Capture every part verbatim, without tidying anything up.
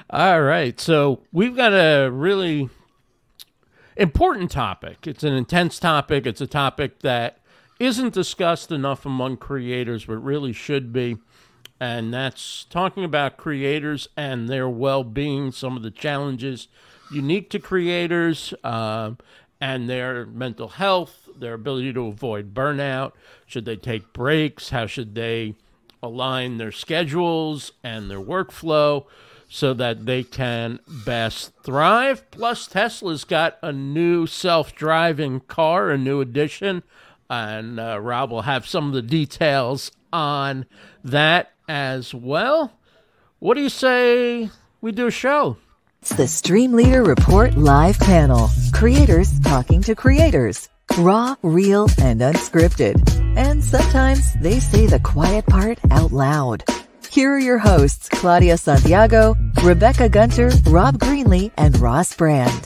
All right. So we've got a really important topic. It's an intense topic. It's a topic that isn't discussed enough among creators, but really should be. And that's talking about creators and their well being, some of the challenges unique to creators, uh, and their mental health, their ability to avoid burnout. Should they take breaks? How should they align their schedules and their workflow so that they can best thrive? Plus, Tesla's got a new self-driving car, a new edition, and uh, Rob will have some of the details on that as well. What do you say we do a show? It's the Stream Leader Report live panel. Creators talking to creators. Raw, real, and unscripted. And sometimes they say the quiet part out loud. Here are your hosts, Claudia Santiago, Rebecca Gunter, Rob Greenlee, and Ross Brand.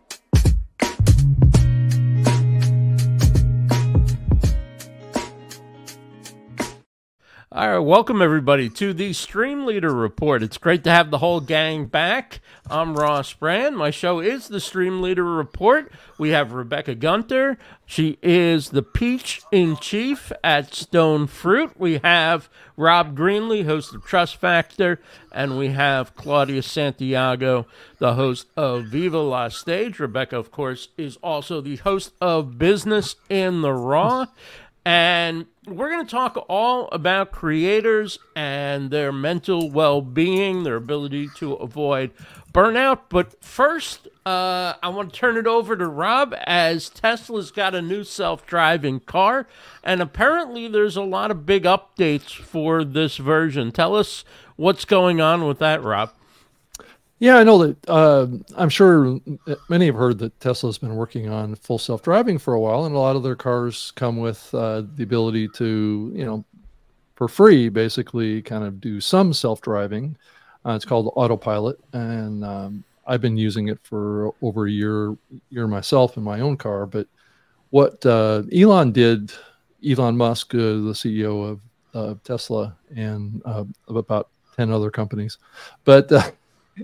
All right, welcome everybody to the Stream Leader Report. It's great to have the whole gang back. I'm Ross Brand. My show is the Stream Leader Report. We have Rebecca Gunter. She is the Peach in Chief at Stone Fruit. We have Rob Greenlee, host of Trust Factor, and we have Claudia Santiago, the host of Viva La Stage. Rebecca, of course, is also the host of Business in the Raw. And we're going to talk all about creators and their mental well-being, their ability to avoid burnout. But first, uh, I want to turn it over to Rob, as Tesla's got a new self-driving car, and apparently there's a lot of big updates for this version. Tell us what's going on with that, Rob. Yeah, I know that. Uh, I'm sure many have heard that Tesla's been working on full self-driving for a while, and a lot of their cars come with uh, the ability to, you know, for free, basically kind of do some self-driving. Uh, it's called Autopilot, and um, I've been using it for over a year, year myself in my own car. But what uh, Elon did, Elon Musk, uh, the C E O of uh, Tesla, and uh, of about ten other companies, but uh,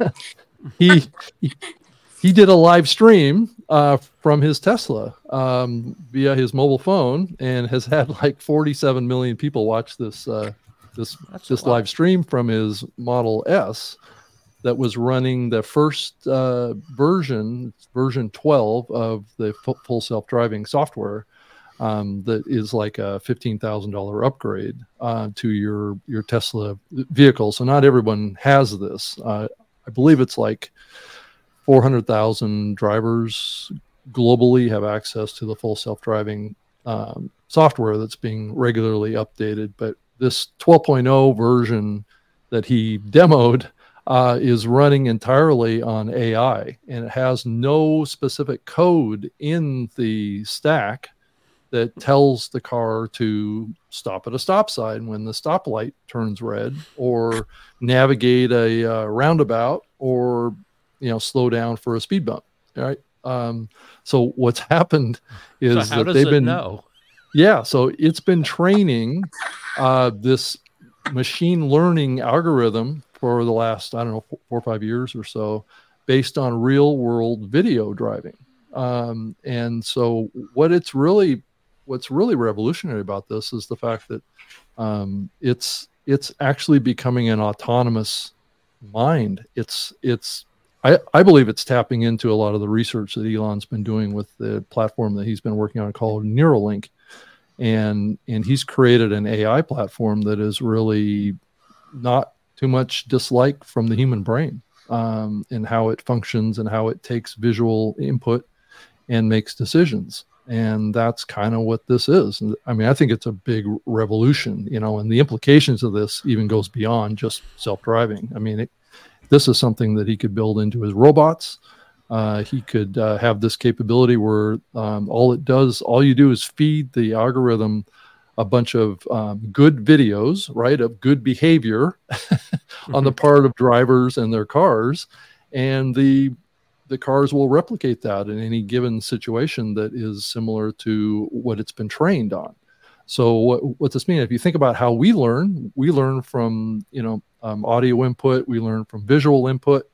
he, he he did a live stream uh, from his Tesla um, via his mobile phone, and has had like forty-seven million people watch this uh, this That's this live stream from his Model S that was running the first uh, version, version twelve of the full self-driving software. Um, that is like a fifteen thousand dollars upgrade uh, to your your Tesla vehicle. So not everyone has this. Uh, I believe it's like four hundred thousand drivers globally have access to the full self-driving um, software that's being regularly updated. But this twelve point oh version that he demoed uh, is running entirely on A I, and it has no specific code in the stack that tells the car to stop at a stop sign when the stoplight turns red, or navigate a uh, roundabout, or, you know, slow down for a speed bump. Right. Um, so what's happened is so how that does they've it been, know? yeah. So it's been training uh, this machine learning algorithm for the last, I don't know, four or five years or so, based on real world video driving. Um, and so what it's really, what's really revolutionary about this is the fact that um, it's it's actually becoming an autonomous mind. It's it's I, I believe it's tapping into a lot of the research that Elon's been doing with the platform that he's been working on called Neuralink, and and he's created an A I platform that is really not too much dislike from the human brain, um, and how it functions and how it takes visual input and makes decisions. And that's kind of what this is. I mean, I think it's a big revolution, you know, and the implications of this even goes beyond just self-driving. I mean, it, this is something that he could build into his robots. Uh, he could uh, have this capability where um, all it does, all you do is feed the algorithm a bunch of um, good videos, right, of good behavior on the part of drivers and their cars. And the the cars will replicate that in any given situation that is similar to what it's been trained on. So what, what this means, if you think about how we learn, we learn from, you know, um, audio input, we learn from visual input,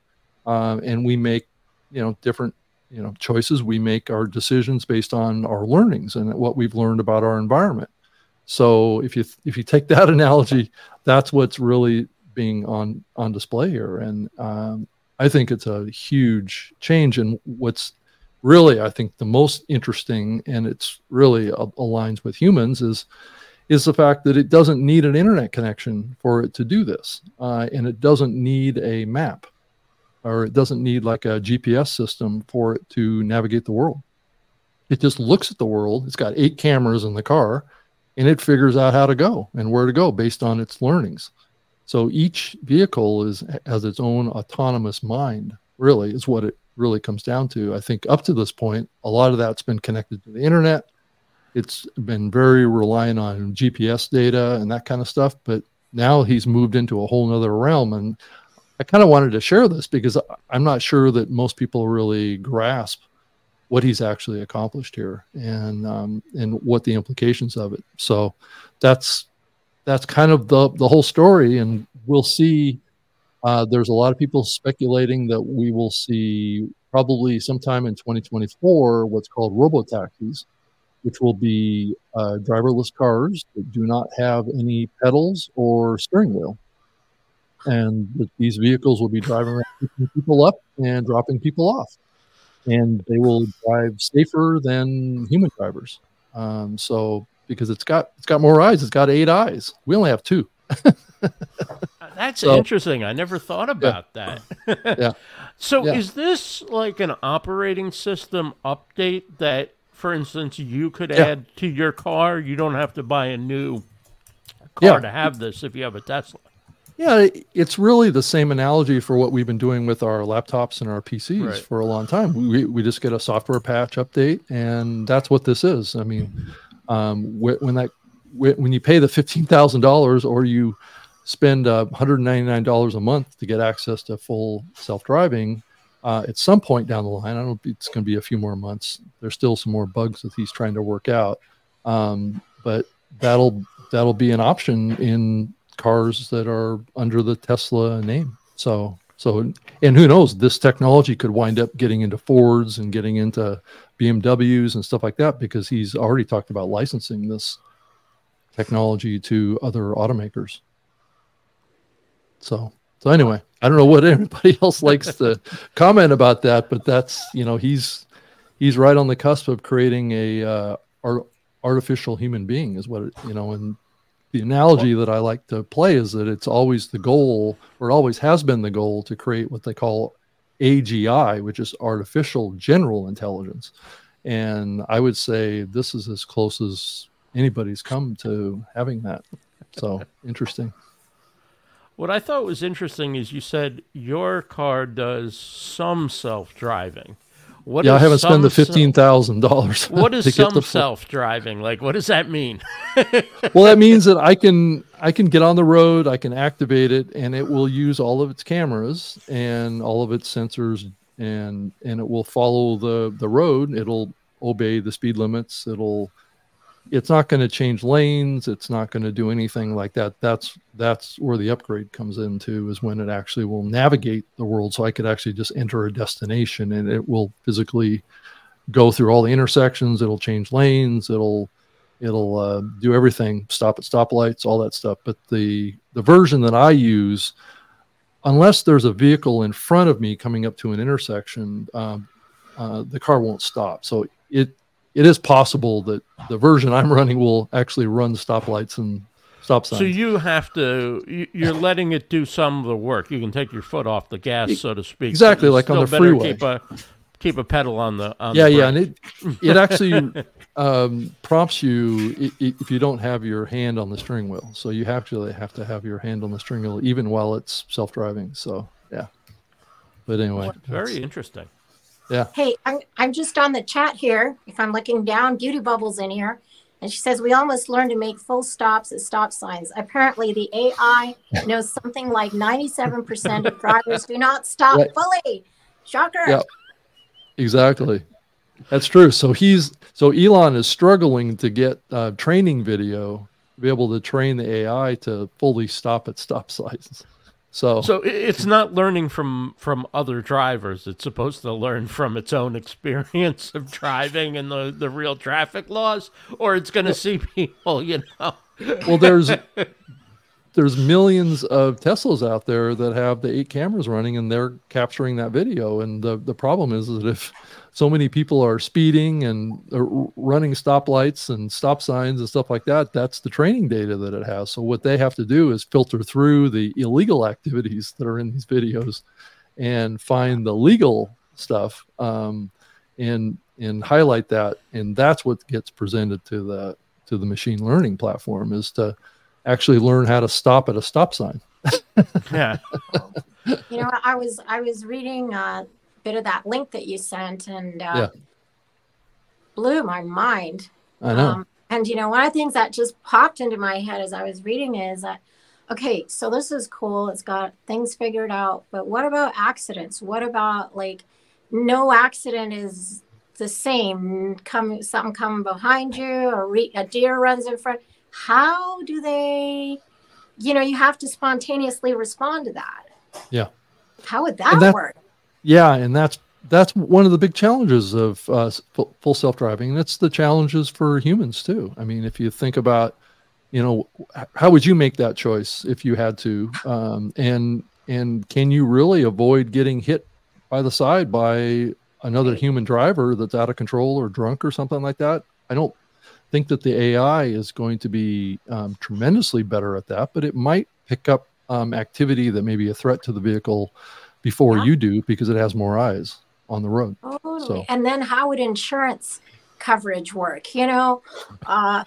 um, and we make, you know, different, you know, choices. We make our decisions based on our learnings and what we've learned about our environment. So if you if you take that analogy, that's what's really being on on display here, and um, I think it's a huge change. And what's really, I think, the most interesting, and it's really a, aligns with humans, is is the fact that it doesn't need an internet connection for it to do this, uh, and it doesn't need a map, or it doesn't need like a G P S system for it to navigate the world. It just looks at the world. It's got eight cameras in the car, and it figures out how to go and where to go based on its learnings. So each vehicle is has its own autonomous mind, really, is what it really comes down to. I think up to this point, a lot of that's been connected to the internet. It's been very reliant on G P S data and that kind of stuff. But now he's moved into a whole nother realm. And I kind of wanted to share this because I'm not sure that most people really grasp what he's actually accomplished here, and um, and what the implications of it. So that's that's kind of the the whole story, and we'll see. Uh, there's a lot of people speculating that we will see probably sometime in twenty twenty-four what's called robotaxis, which will be uh, driverless cars that do not have any pedals or steering wheel, and that these vehicles will be driving around, picking people up and dropping people off. And they will drive safer than human drivers. Um, so because it's got it's got more eyes, it's got eight eyes. We only have two. That's so, interesting. I never thought about yeah. that. yeah. So yeah. is this like an operating system update that, for instance, you could yeah. add to your car? You don't have to buy a new car yeah. to have this if you have a Tesla. Yeah, it's really the same analogy for what we've been doing with our laptops and our P Cs right. for a long time. We we just get a software patch update, and that's what this is. I mean, um, when that when you pay the fifteen thousand dollars, or you spend uh, one hundred ninety-nine dollars a month to get access to full self-driving, uh, at some point down the line, I don't know if it's going to be a few more months. There's still some more bugs that he's trying to work out, um, but that'll that'll be an option in cars that are under the Tesla name. So, so, and who knows, this technology could wind up getting into Fords and getting into B M Ws and stuff like that, because he's already talked about licensing this technology to other automakers. So, so anyway, I don't know what anybody else likes to comment about that, but that's, you know, he's, he's right on the cusp of creating a, uh, art, artificial human being is what it, you know, and the analogy that I like to play is that it's always the goal, or it always has been the goal, to create what they call A G I, which is artificial general intelligence. And I would say this is as close as anybody's come to having that. So interesting. What I thought was interesting is you said your car does some self-driving. What yeah, I haven't spent the fifteen thousand dollars. What is some self-driving? Like, what does that mean? Well, that means that I can I can get on the road, I can activate it, and it will use all of its cameras and all of its sensors, and and it will follow the the road. It'll obey the speed limits. It'll it's not going to change lanes. It's not going to do anything like that. That's that's where the upgrade comes into, is when it actually will navigate the world. So I could actually just enter a destination, and it will physically go through all the intersections. It'll change lanes. It'll it'll uh, do everything. Stop at stoplights, all that stuff. But the the version that I use, unless there's a vehicle in front of me coming up to an intersection, um, uh, the car won't stop. So it. It is possible that the version I'm running will actually run stoplights and stop signs. So you have to, you're letting it do some of the work. You can take your foot off the gas, so to speak. Exactly, like on the freeway. Keep a, keep a pedal on the on Yeah, the yeah, and it, it actually um, prompts you i- i- if you don't have your hand on the steering wheel. So you actually have to have your hand on the steering wheel even while it's self-driving. So, yeah. But anyway. Well, very interesting. Yeah. Hey, I'm I'm just on the chat here. If I'm looking down, Beauty Bubbles in here, and she says we almost learned to make full stops at stop signs. Apparently, the A I knows something like ninety-seven percent of drivers do not stop Right. fully. Shocker. Yeah. Exactly. That's true. So he's so Elon is struggling to get uh, training video to be able to train the A I to fully stop at stop signs. So, So i- it's not learning from from other drivers. It's supposed to learn from its own experience of driving and the, the real traffic laws, or it's going to see people, you know. well, there's there's millions of Teslas out there that have the eight cameras running, and they're capturing that video. And the the problem is that if so many people are speeding and are running stoplights and stop signs and stuff like that, that's the training data that it has. So what they have to do is filter through the illegal activities that are in these videos and find the legal stuff, um, and and highlight that. And that's what gets presented to the to the machine learning platform, is to actually learn how to stop at a stop sign. Yeah. You know, I was I was reading a bit of that link that you sent, and uh, Yeah. blew my mind. I know. Um, and you know, one of the things that just popped into my head as I was reading is that, okay, so this is cool. It's got things figured out, but what about accidents? What about, like, no accident is the same? Come something coming behind you, or re- a deer runs in front. How do they? You know, you have to spontaneously respond to that. Yeah. How would that, And that- work? Yeah, and that's that's one of the big challenges of uh, full, full self-driving, and it's the challenges for humans too. I mean, if you think about, you know, how would you make that choice if you had to, um, and and can you really avoid getting hit by the side by another human driver that's out of control or drunk or something like that? I don't think that the A I is going to be um, tremendously better at that, but it might pick up um, activity that may be a threat to the vehicle before Yeah. you do, because it has more eyes on the road. Totally. So- And then how would insurance coverage work? You know, uh,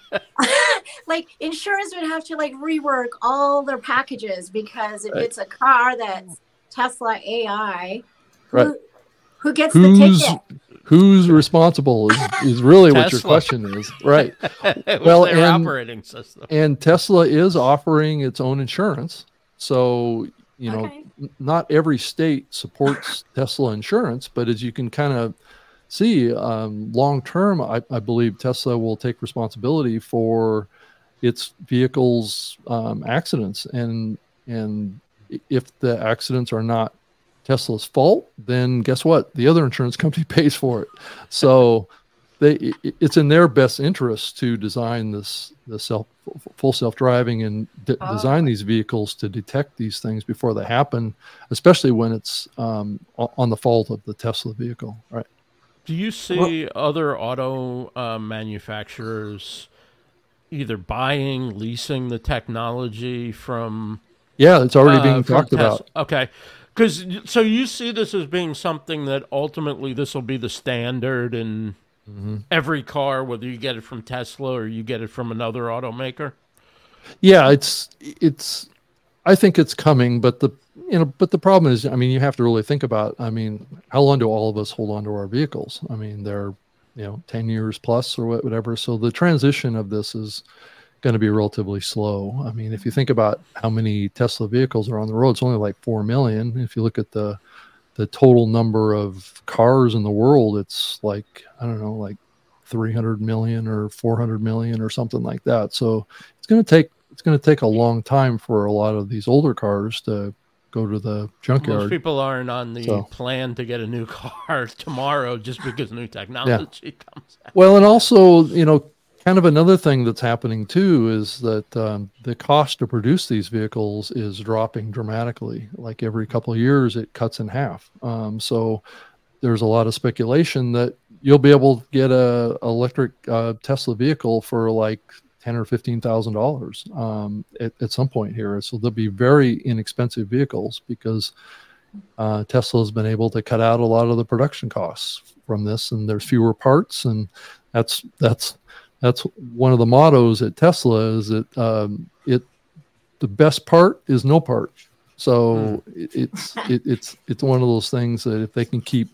like insurance would have to like rework all their packages, because if Right. it's a car that's Tesla A I, who, Right. who gets Who's the ticket? who's responsible is, is really what your Tesla. question is, right? It was Well, their and- operating system. And Tesla is offering its own insurance, so you know, Okay. n- not every state supports Tesla insurance, but as you can kind of see, um, long term, I, I believe Tesla will take responsibility for its vehicles' um, accidents, and and i- if the accidents are not Tesla's fault, then guess what? The other insurance company pays for it. So they i- it's in their best interest to design this the self full self-driving and d- Oh. design these vehicles to detect these things before they happen, especially when it's um, o- on the fault of the Tesla vehicle. Right. Do you see other auto uh, manufacturers either buying, leasing the technology from Yeah, it's already uh, being from talked Tesla? about. Okay. Because so you see this as being something that ultimately this will be the standard in Mm-hmm. every car, whether you get it from Tesla or you get it from another automaker. Yeah, it's it's. I think it's coming, but the you know, but the problem is, I mean, you have to really think about. I mean, how long do all of us hold on to our vehicles? I mean, they're you know ten years plus or wha- whatever. So the transition of this is going to be relatively slow. I mean, if you think about how many Tesla vehicles are on the road, it's only like four million. If you look at the the total number of cars in the world, it's like, I don't know, like three hundred million or four hundred million or something like that. So it's going to take, it's going to take a long time for a lot of these older cars to go to the Most junkyard. people aren't on the So- plan to get a new car tomorrow just because new technology comes out. Well, and also, you know, kind of another thing that's happening too is that um, the cost to produce these vehicles is dropping dramatically. Like every couple of years, it cuts in half. Um, so there's a lot of speculation that you'll be able to get a electric uh, Tesla vehicle for like ten or fifteen thousand dollars um, at, at some point here. So they'll be very inexpensive vehicles because uh, Tesla has been able to cut out a lot of the production costs from this, and there's fewer parts, and that's that's that's one of the mottos at Tesla is that um, it the best part is no part. So it, it's it, it's it's one of those things that if they can keep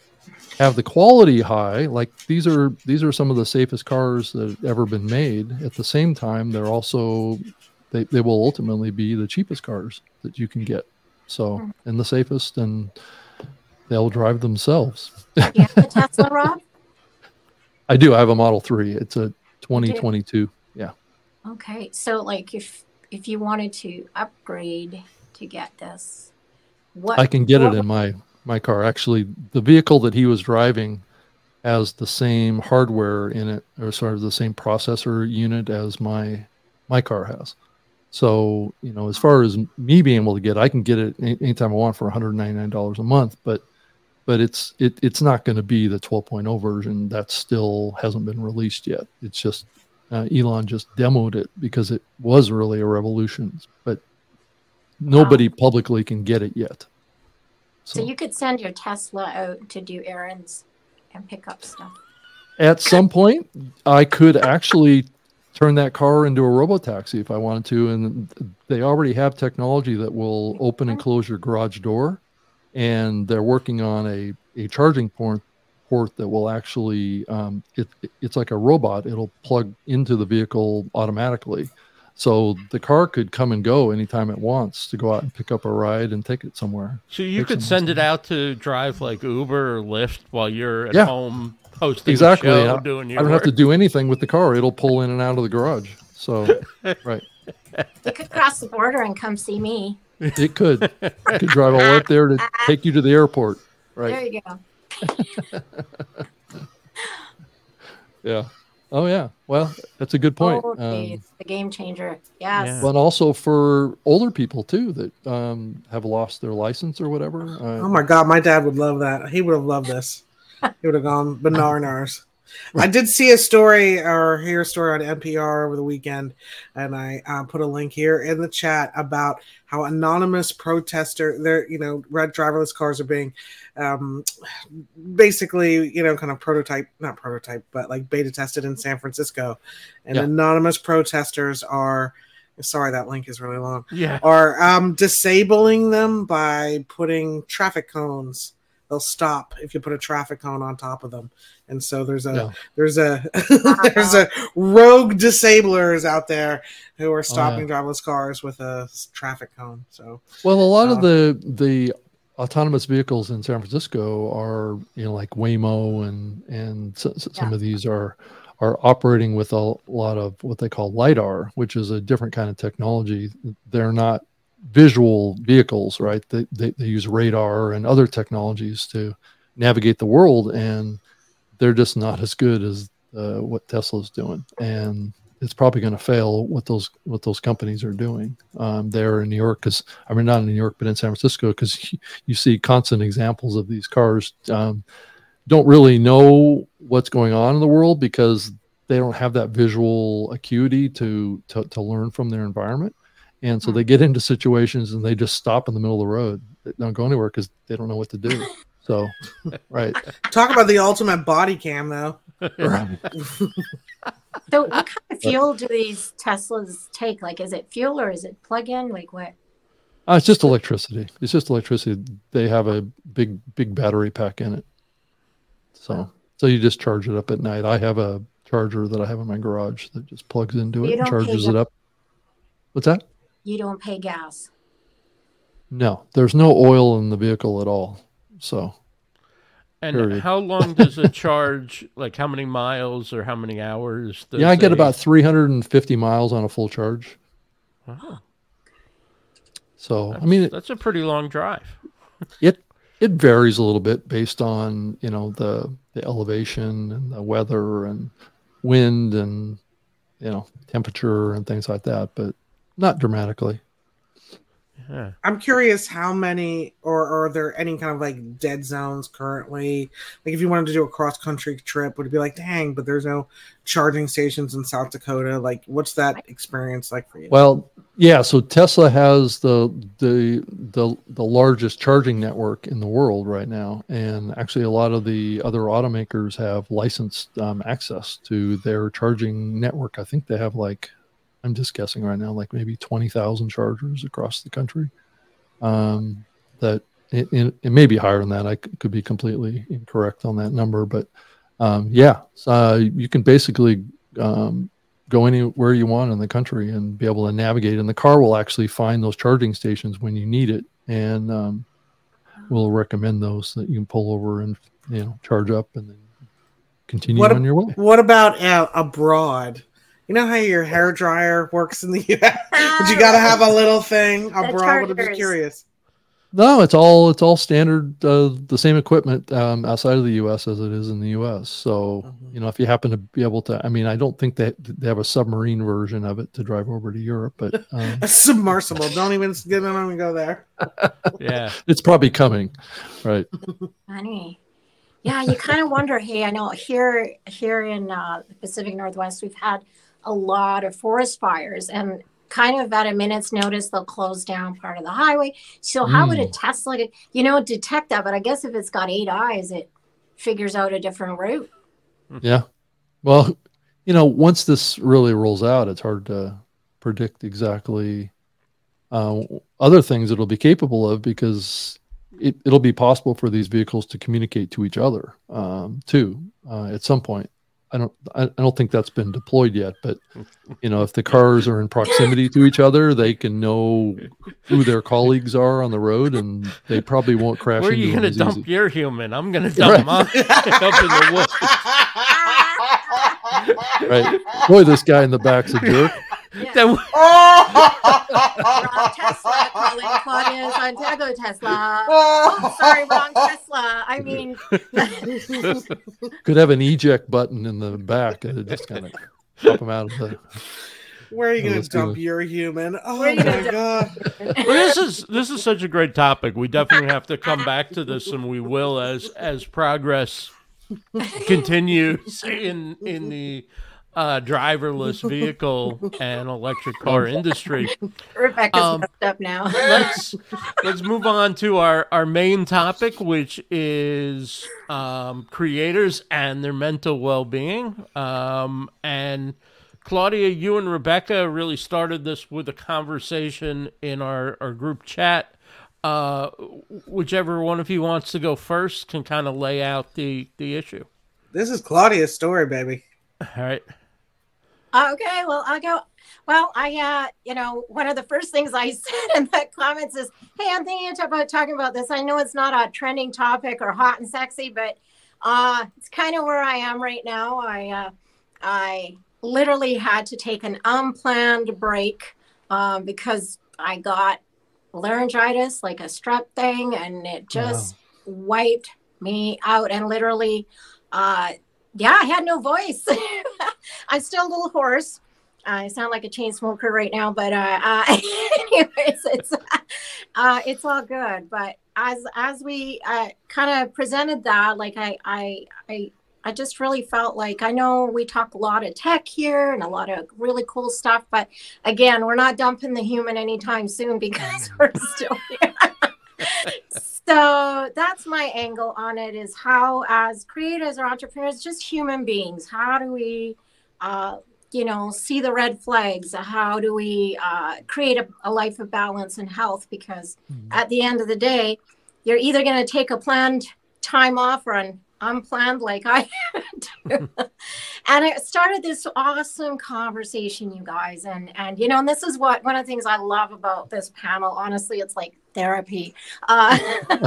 have the quality high, like these are these are some of the safest cars that have ever been made. At the same time, they're also they, they will ultimately be the cheapest cars that you can get. So and the safest, and they'll drive themselves. You have the Tesla, Rob? I do. I have a Model three. It's a twenty twenty-two. Yeah. Okay, so like if if you wanted to upgrade to get this. What I can get what, it in my my car. Actually, the vehicle that he was driving has the same hardware in it, or sort of the same processor unit as my my car has. So, you know, as far as me being able to get it, I can get it any- anytime I want for one hundred ninety-nine dollars a month, but but it's it, it's not going to be the twelve point oh version. That still hasn't been released yet. It's just uh, Elon just demoed it because it was really a revolution, but nobody Wow. publicly can get it yet. So you could send your Tesla out to do errands and pick up stuff. At some point, I could actually turn that car into a robotaxi if I wanted to. And they already have technology that will open and close your garage door. And they're working on a, a charging port, port that will actually, um, it, it's like a robot. It'll plug into the vehicle automatically. So the car could come and go anytime it wants to go out and pick up a ride and take it somewhere. So you Take could someone send it somewhere. out to drive like Uber or Lyft while you're at Yeah. home hosting Exactly. a show, I, doing your I don't work. have to do anything with the car. It'll pull in and out of the garage. So, right. You could cross the border and come see me. It could. It could drive all the way up there to take you to the airport. There Right. you go. Yeah. Oh, yeah. Well, that's a good point. Oh, Um, geez, the game changer. Yes. Yeah. but also for older people, too, that um, have lost their license or whatever. Uh, Oh my God, my dad would love that. He would have loved this. He would have gone bananas. I did see a story or hear a story on N P R over the weekend, and I uh, put a link here in the chat about how anonymous protester, their you know, red driverless cars are being um, basically, you know, kind of prototype, not prototype, but like beta tested in San Francisco, and Yeah. anonymous protesters are. Sorry, that link is really long. Yeah. Are um, disabling them by putting traffic cones. They'll stop if you put a traffic cone on top of them, and so there's a Yeah. there's a there's a rogue disablers out there who are stopping driverless cars with a s- traffic cone. So Well, a lot Uh, of the the autonomous vehicles in San Francisco are, you know, like Waymo, and and so, so some Yeah. of these are are operating with a lot of what they call LiDAR, which is a different kind of technology. They're not visual vehicles, right? They, they they use radar and other technologies to navigate the world, and they're just not as good as uh, what Tesla's doing. And it's probably going to fail what those what those companies are doing um, there in New York. Because I mean, not in New York, but in San Francisco, because you, you see constant examples of these cars um, don't really know what's going on in the world because they don't have that visual acuity to to, to learn from their environment. And so they get into situations and they just stop in the middle of the road. They don't go anywhere because they don't know what to do. So, right. talk about the ultimate body cam, though. Right. So what kind of fuel do these Teslas take? Like, is it fuel or is it plug-in? Like what? Uh, it's just electricity. It's just electricity. They have a big, big battery pack in it. So, so you just charge it up at night. I have a charger that I have in my garage that just plugs into You it and don't pay charges the- it up. What's that? You don't pay gas. No, there's no oil in the vehicle at all. So, And Period. how long does it charge? Like how many miles or how many hours? Does yeah, I get a- about three hundred fifty miles on a full charge. Wow, So, that's, I mean, it, that's a pretty long drive. it it varies a little bit based on, you know, the the elevation and the weather and wind and, you know, temperature and things like that, but not dramatically. Yeah. I'm curious how many, or, or are there any kind of like dead zones currently? Like if you wanted to do a cross country trip, would it be like, dang, but there's no charging stations in South Dakota? Like, what's that experience like for you? Well, yeah, so Tesla has the the the the largest charging network in the world right now, and actually a lot of the other automakers have licensed um, access to their charging network. I think they have like, I'm just guessing right now, like maybe twenty thousand chargers across the country. Um, that it, it, it may be higher than that. I c- could be completely incorrect on that number, but um, yeah, so, uh, you can basically um, go anywhere you want in the country and be able to navigate. And the car will actually find those charging stations when you need it, and um, we'll recommend those that you can pull over and, you know, charge up and then continue What on ab- your way. What about uh, abroad? You know how your hair dryer works in the U S, but you got to have a little thing abroad. I'm just curious. No, it's all it's all standard, uh, the same equipment um, outside of the U S as it is in the U S. So, mm-hmm. you know, if you happen to be able to, I mean, I don't think that they, they have a submarine version of it to drive over to Europe, but um, a submersible. Don't even get on and go there. Yeah, it's probably coming, right? Funny. Yeah, you kind of wonder. Hey, I know here here in uh, the Pacific Northwest, we've had a lot of forest fires, and kind of at a minute's notice, they'll close down part of the highway. So how mm. would a Tesla, you know, detect that? But I guess if it's got eight eyes, it figures out a different route. Yeah. Well, you know, once this really rolls out, it's hard to predict exactly uh, other things it'll be capable of, because it, it'll be possible for these vehicles to communicate to each other um, too uh, at some point. I don't. I don't think that's been deployed yet. But you know, if the cars are in proximity to each other, they can know who their colleagues are on the road, and they probably won't crash. Where are you going to dump easy. your human? I'm going to dump mine up in the woods. Right. Boy, this guy in the back's a jerk. Yeah. Wrong Tesla, calling Claudia Santiago Tesla. Oh, sorry, wrong Tesla. I mean, could have an eject button in the back and just kind of pop them out of the. Where are you going to dump gonna... your human? Oh my god! Well, this is this is such a great topic. We definitely have to come back to this, and we will as as progress continues in in the. Uh, driverless vehicle and electric car industry. Rebecca's um, messed up now. let's let's move on to our, our main topic, which is um, creators and their mental well-being. Um, and Claudia, you and Rebecca really started this with a conversation in our, our group chat. Uh, whichever one of you wants to go first can kind of lay out the, the issue. This is Claudia's story, baby. All right. Okay, well, I'll go. Well, I, uh, you know, one of the first things I said in the comments is, hey, I'm thinking about talking about this. I know it's not a trending topic or hot and sexy, but uh, it's kind of where I am right now. I, uh, I literally had to take an unplanned break um, because I got laryngitis, like a strep thing, and it just wow. wiped me out. And literally, uh, yeah, I had no voice. I'm still a little hoarse. Uh, I sound like a chain smoker right now, but uh, uh, anyways, it's uh, it's all good. But as as we uh, kind of presented that, like I I I I just really felt like, I know we talk a lot of tech here and a lot of really cool stuff, but again, we're not dumping the human anytime soon because we're still here. So that's my angle on it, is how, as creators or entrepreneurs, just human beings, how do we, uh, you know, see the red flags? How do we uh, create a, a life of balance and health? Because mm-hmm. at the end of the day, you're either going to take a planned time off or an unplanned, like I do. And it started this awesome conversation, you guys. And, and, you know, and this is what, one of the things I love about this panel, honestly, it's like therapy. Uh,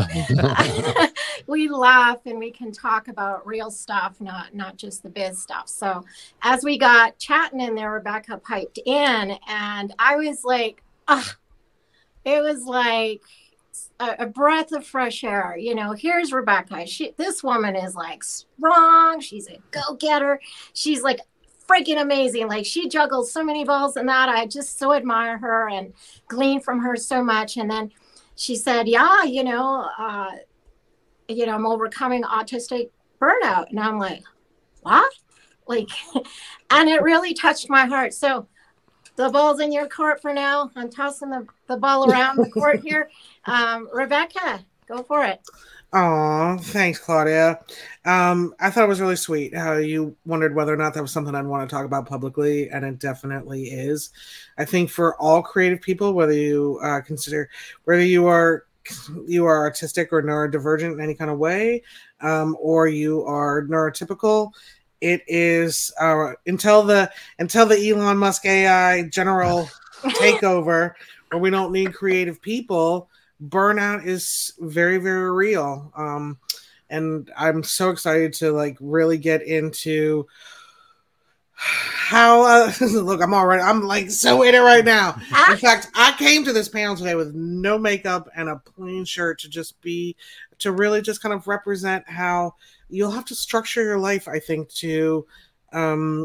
we laugh and we can talk about real stuff, not, not just the biz stuff. So as we got chatting in there, Rebecca piped in and I was like, ah, it was like a, a breath of fresh air. You know, here's Rebecca. She, this woman is like strong. She's a go-getter. She's like freaking amazing. Like she juggles so many balls and that. I just so admire her and glean from her so much. And then she said, yeah, you know, uh, you know, I'm overcoming autistic burnout. And I'm like, what? Like, and it really touched my heart. So the ball's in your court for now. I'm tossing the, the ball around the court here. Um, Rebecca, go for it. Oh, thanks, Claudia. Um, I thought it was really sweet how you wondered whether or not that was something I'd want to talk about publicly, and it definitely is. I think for all creative people, whether you uh, consider whether you are you are artistic or neurodivergent in any kind of way, um, or you are neurotypical, it is uh, until the until the Elon Musk A I general takeover, where we don't need creative people. Burnout is very, very real. Um, and I'm so excited to like really get into how uh, look, I'm already I'm like so in it right now. In fact, I came to this panel today with no makeup and a plain shirt to just be to really just kind of represent how you'll have to structure your life, I think, to um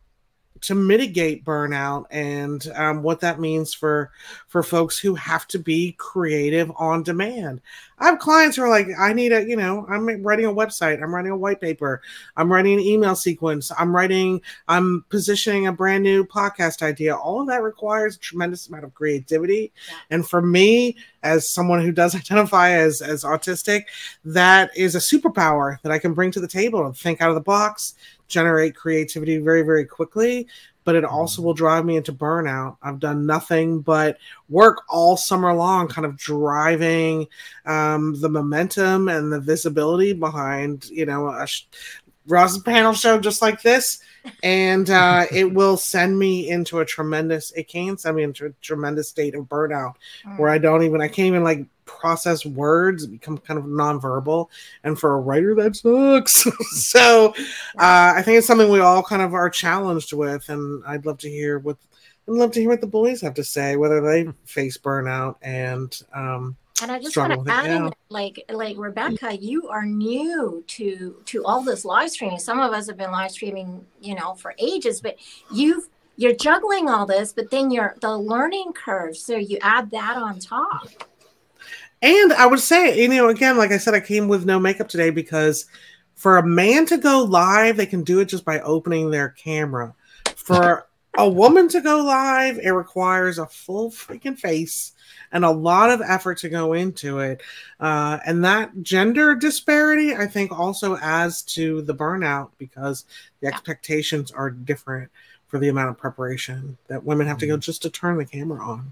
to mitigate burnout and um, what that means for for folks who have to be creative on demand. I have clients who are like, I need a, you know, I'm writing a website, I'm writing a white paper, I'm writing an email sequence, I'm writing, I'm positioning a brand new podcast idea. All of that requires a tremendous amount of creativity. Yeah. And for me, as someone who does identify as, as autistic, that is a superpower that I can bring to the table and think out of the box, generate creativity very, very quickly, but it also will drive me into burnout. I've done nothing but work all summer long, kind of driving um, the momentum and the visibility behind, you know, a sh- Ross's panel show just like this. And uh, it will send me into a tremendous, it can send me into a tremendous state of burnout mm. where I don't even, I can't even like process words, become kind of nonverbal. And for a writer, that sucks. So uh, I think it's something we all kind of are challenged with. And I'd love to hear what, I'd love to hear what the boys have to say, whether they face burnout and, um, And I just want to add in, like, like Rebecca, you are new to to all this live streaming. Some of us have been live streaming, you know, for ages, but you've you're juggling all this, but then you're the learning curve. So you add that on top. And I would say, you know, again, like I said, I came with no makeup today because for a man to go live, they can do it just by opening their camera. For a woman to go live, it requires a full freaking face and a lot of effort to go into it. Uh, and that gender disparity, I think, also adds to the burnout because the expectations are different for the amount of preparation that women have to go just to turn the camera on.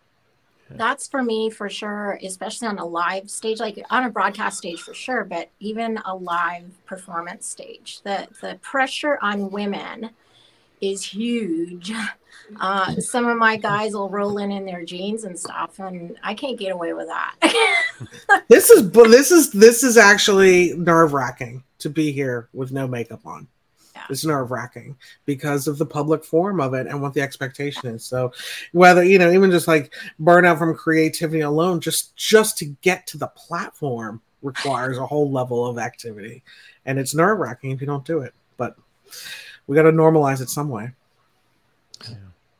That's for me, for sure, especially on a live stage, like on a broadcast stage for sure, but even a live performance stage. The, the pressure on women is huge. Uh, some of my guys will roll in in their jeans and stuff, and I can't get away with that. This is this is this is actually nerve-wracking to be here with no makeup on. Yeah. It's nerve-wracking because of the public form of it and what the expectation is. So whether, you know, even just like burnout from creativity alone, just just to get to the platform requires a whole level of activity, and it's nerve-wracking if you don't do it. But we got to normalize it some way. Yeah.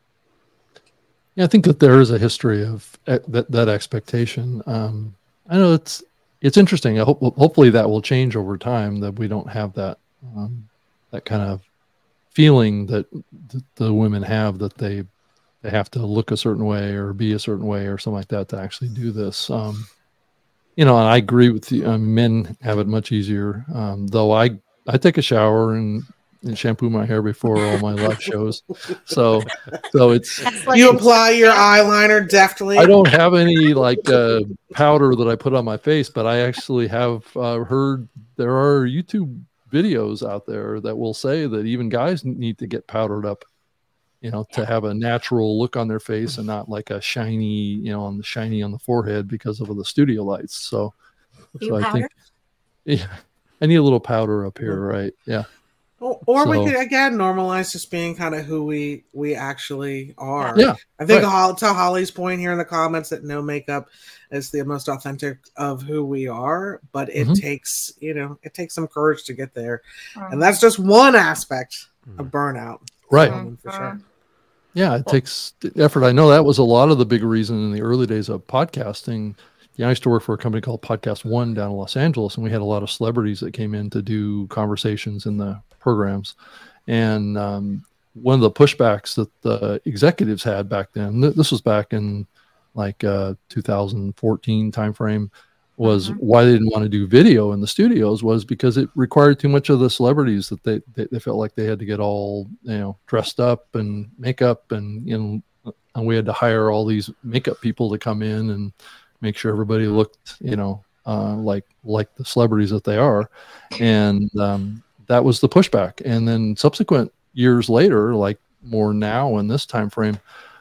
yeah, I think that there is a history of uh, that that expectation. Um, I know it's it's interesting. I hope hopefully that will change over time. That we don't have that um, that kind of feeling that th- the women have that they they have to look a certain way or be a certain way or something like that to actually do this. Um, you know, and I agree with you. Um, men have it much easier. Um, though I I take a shower and. and shampoo my hair before all my live shows. So, so it's, you apply your eyeliner deftly. I don't have any like uh, powder that I put on my face, but I actually have uh, heard there are YouTube videos out there that will say that even guys need to get powdered up, you know, to have a natural look on their face and not like a shiny, you know, on the shiny on the forehead because of the studio lights. So, so I think, yeah, I need a little powder up here. Right. Yeah. Or so, we could again normalize just being kind of who we we actually are. Yeah, I think right. to Holly's point here in the comments that no makeup is the most authentic of who we are, but it mm-hmm. takes you know it takes some courage to get there, mm-hmm. and that's just one aspect mm-hmm. of burnout, right? Um, for sure. Yeah, it takes effort. I know that was a lot of the big reason in the early days of podcasting. Yeah, I used to work for a company called Podcast One down in Los Angeles, and we had a lot of celebrities that came in to do conversations in the programs. And um, one of the pushbacks that the executives had back then, th- this was back in like uh, two thousand fourteen timeframe, was mm-hmm. why they didn't want to do video in the studios was because it required too much of the celebrities that they, they, they felt like they had to get all, you know, dressed up and makeup and, you know, and we had to hire all these makeup people to come in and make sure everybody looked, you know, uh, like like the celebrities that they are, and um, that was the pushback. And then subsequent years later, like more now in this time frame,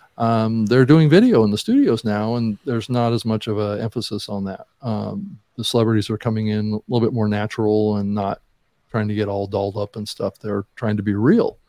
um, they're doing video in the studios now, and there's not as much of an emphasis on that. Um, the celebrities are coming in a little bit more natural and not trying to get all dolled up and stuff. They're trying to be real.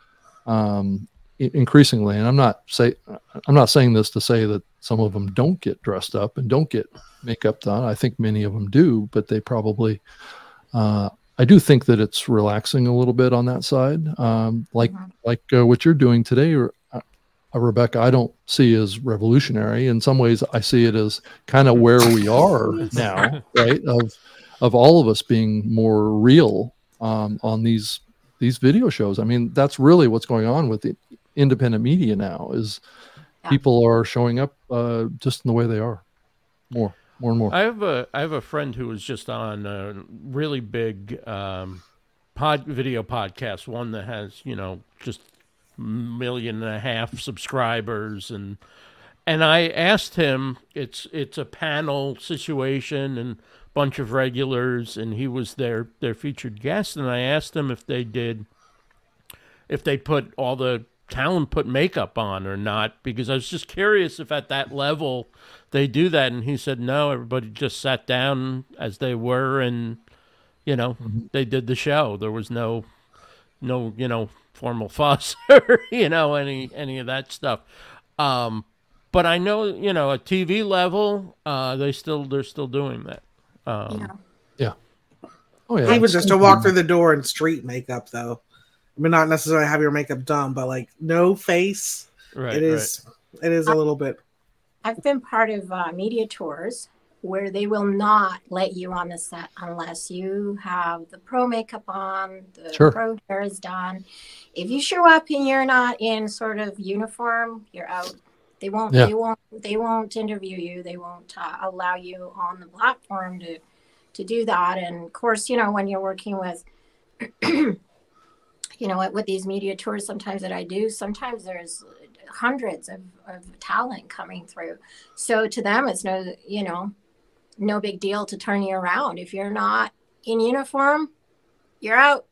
um, i- increasingly. And I'm not say I'm not saying this to say that some of them don't get dressed up and don't get makeup done. I think many of them do, but they probably. Uh, I do think that it's relaxing a little bit on that side, um, like Mhm. like uh, what you're doing today, or, uh, Rebecca. I don't see as revolutionary. In some ways, I see it as kind of where we are now, right? Of of all of us being more real um, on these these video shows. I mean, that's really what's going on with the independent media now. Is Yeah. people are showing up uh, just in the way they are, more, more and more. I have a I have a friend who was just on a really big um, pod video podcast, one that has you know just million and a half subscribers, and and I asked him, it's it's a panel situation and bunch of regulars, and he was their their featured guest, and I asked him if they did if they put all the talent put makeup on or not, because I was just curious if at that level they do that. And he said no, everybody just sat down as they were, and you know Mhm. they did the show. There was no no you know formal fuss or you know any any of that stuff. Um, but I know you know at T V level, uh, they still they're still doing that. Um, Yeah. Yeah. Oh yeah. Even it's just to something- walk through the door in street makeup, though. I mean, not necessarily have your makeup done, but like no face. right, it is. It is a little bit. I've been part of uh, media tours where they will not let you on the set unless you have the pro makeup on, the Sure. pro hair is done. If you show up and you're not in sort of uniform, you're out. They won't. Yeah. They won't. They won't interview you. They won't uh, allow you on the platform to to do that. And of course, you know when you're working with. You know, with these media tours sometimes that I do, sometimes there's hundreds of, of talent coming through. So to them, it's no, you know, no big deal to turn you around. If you're not in uniform, you're out.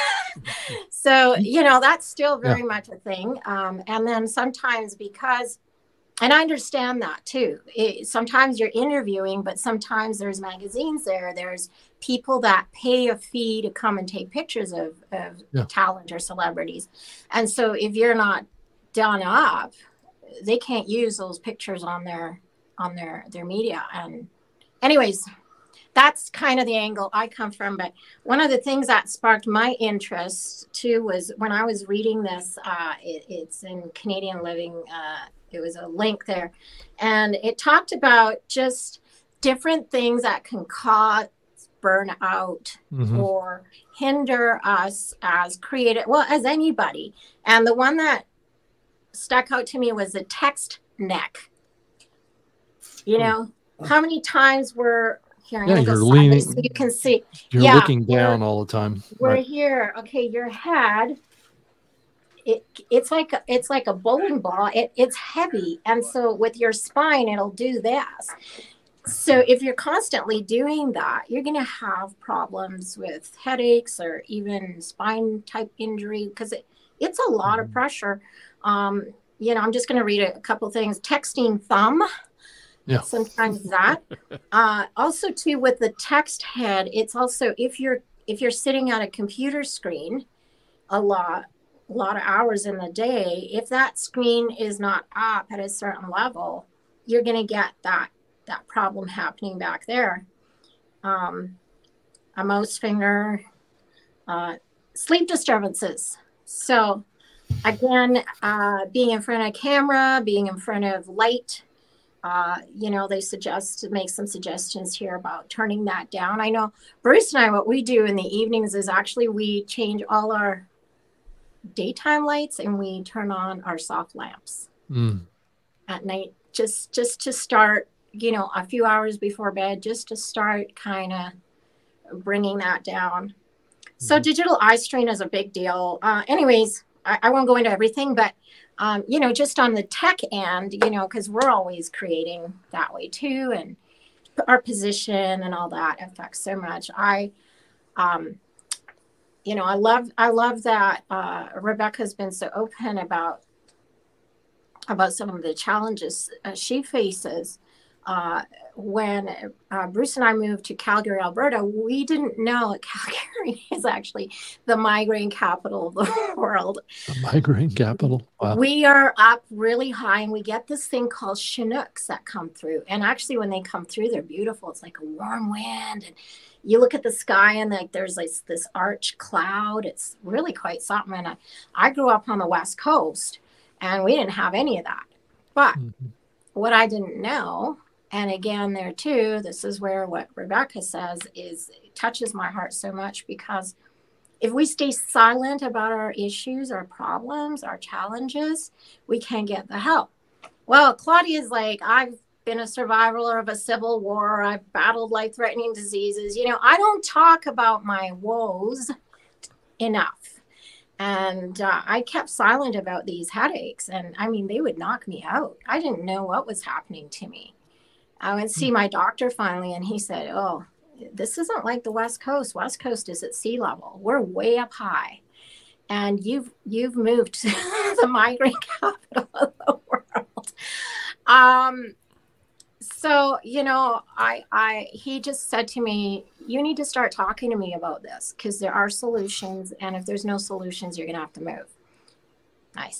So, you know, that's still very Yeah. much a thing. Um, and then sometimes because, and I understand that too. It, sometimes you're interviewing, but sometimes there's magazines there. There's people that pay a fee to come and take pictures of, of Yeah. talent or celebrities. And so if you're not done up, they can't use those pictures on their on their their media. And anyways, that's kind of the angle I come from. But one of the things that sparked my interest too was when I was reading this, uh, it, it's in Canadian Living, uh, it was a link there, and it talked about just different things that can cause burnout Mhm. or hinder us as creative, well, as anybody. And the one that stuck out to me was the text neck. You know, how many times we're here? I'm Yeah, gonna go you're sideways leaning- so you can see. You're Yeah, looking we're- down all the time. We're Right. here. Okay, your head. It it's like a, it's like a bowling ball. It it's heavy, and so with your spine, it'll do this. So if you're constantly doing that, you're going to have problems with headaches or even spine type injury because it, it's a lot of Mhm. pressure. Um, you know, I'm just going to read a, a couple things. Texting thumb. Yeah. Sometimes that. Uh, also, too, with the text head, it's also if you're if you're sitting at a computer screen a lot, a lot of hours in the day, if that screen is not up at a certain level, you're going to get that that problem happening back there. Um, a mouse finger, uh, sleep disturbances. So again, uh, being in front of camera, being in front of light, uh, you know, they suggest to make some suggestions here about turning that down. I know Bruce and I, what we do in the evenings is actually we change all our daytime lights and we turn on our soft lamps Mm. at night, just just to start, you know, a few hours before bed, just to start kind of bringing that down. So Mhm. digital eye strain is a big deal. Uh, anyways, I, I won't go into everything, but um, you know, just on the tech end, you know, because we're always creating that way too, and our position and all that affects so much. I, um, you know, I love I love that uh, Rebecca's been so open about about some of the challenges uh, she faces. uh, when uh, Bruce and I moved to Calgary, Alberta, we didn't know that Calgary is actually the migraine capital of the world. The migraine capital. Wow. We are up really high, and we get this thing called Chinooks that come through. And actually, when they come through, they're beautiful. It's like a warm wind, and you look at the sky, and like there's like this arch cloud. It's really quite something. And I, I grew up on the West Coast, and we didn't have any of that. But mm-hmm. what I didn't know, and again, there too, this is where what Rebecca says is it touches my heart so much, because if we stay silent about our issues, our problems, our challenges, we can't get the help. Well, Claudia's like, I've been a survivor of a civil war. I've battled life-threatening diseases. You know, I don't talk about my woes enough. And uh, I kept silent about these headaches. And I mean, they would knock me out. I didn't know what was happening to me. I went to see my doctor finally, and he said, oh, this isn't like the West Coast. West Coast is at sea level. We're way up high. And you've you've moved to the migraine capital of the world. Um, so, you know, I, I he just said to me, you need to start talking to me about this, because there are solutions. And if there's no solutions, you're going to have to move. Nice.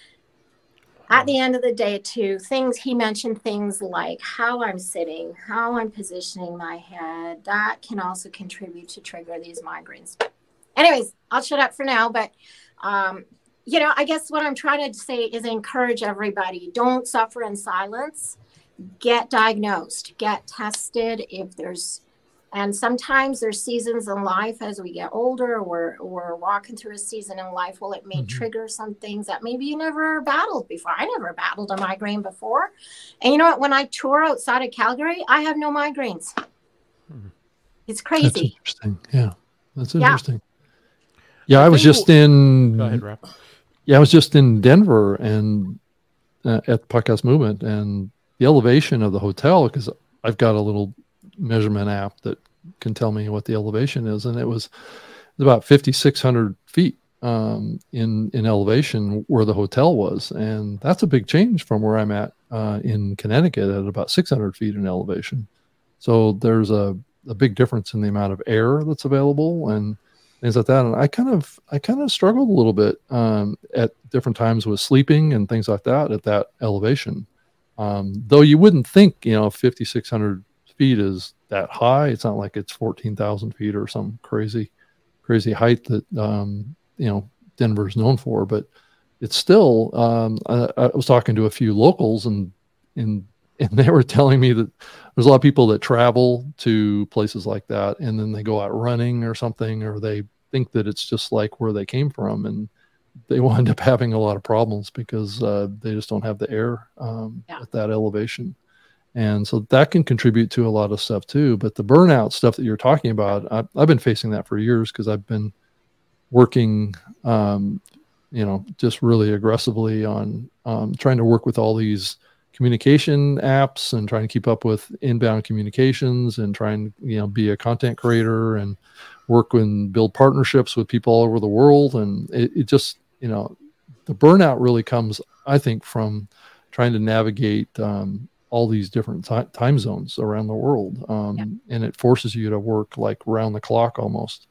At the end of the day, too, things he mentioned things like how I'm sitting, how I'm positioning my head. That can also contribute to trigger these migraines. Anyways, I'll shut up for now. But, um, you know, I guess what I'm trying to say is encourage everybody. Don't suffer in silence. Get diagnosed. Get tested if there's. And sometimes there's seasons in life as we get older, we're, we're walking through a season in life. Well, it may mm-hmm. trigger some things that maybe you never battled before. I never battled a migraine before. And you know what? When I tour outside of Calgary, I have no migraines. Mm-hmm. It's crazy. That's interesting. Yeah. That's interesting. Yeah, yeah I was just in. Go ahead, Rob. Yeah, I was just in Denver and uh, at the Podcast Movement, and the elevation of the hotel, because I've got a little measurement app that can tell me what the elevation is, and it was, it was about fifty-six hundred feet um, in in elevation where the hotel was, and that's a big change from where I'm at uh, in Connecticut at about six hundred feet in elevation. So there's a, a big difference in the amount of air that's available and things like that. And I kind of I kind of struggled a little bit um, at different times with sleeping and things like that at that elevation. Um, though you wouldn't think, you know, fifty-six hundred feet is that high. It's not like it's fourteen thousand feet or some crazy, crazy height that, um, you know, Denver's known for, but it's still, um, I, I was talking to a few locals and, and, and they were telling me that there's a lot of people that travel to places like that, and then they go out running or something, or they think that it's just like where they came from, and they wind up having a lot of problems because uh, they just don't have the air um, yeah. at that elevation. And so that can contribute to a lot of stuff too. But the burnout stuff that you're talking about, I, I've been facing that for years because I've been working, um, you know, just really aggressively on um, trying to work with all these communication apps and trying to keep up with inbound communications and trying to, you know, be a content creator and work and build partnerships with people all over the world. And it, it just, you know, the burnout really comes, I think, from trying to navigate um, all these different t- time zones around the world. Um, yeah. And it forces you to work like round the clock almost.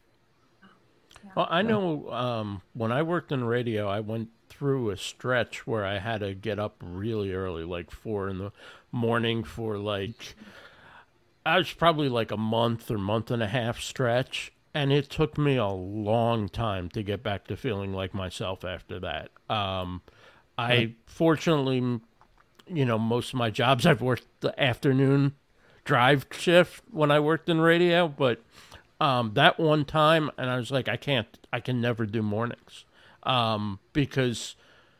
Well, I know um, when I worked in radio, I went through a stretch where I had to get up really early, like four in the morning for like, I was probably like a month or month and a half stretch. And it took me a long time to get back to feeling like myself after that. Um, I fortunately, you know, most of my jobs, I've worked the afternoon drive shift when I worked in radio. But um, that one time, and I was like, I can't, I can never do mornings. Um, because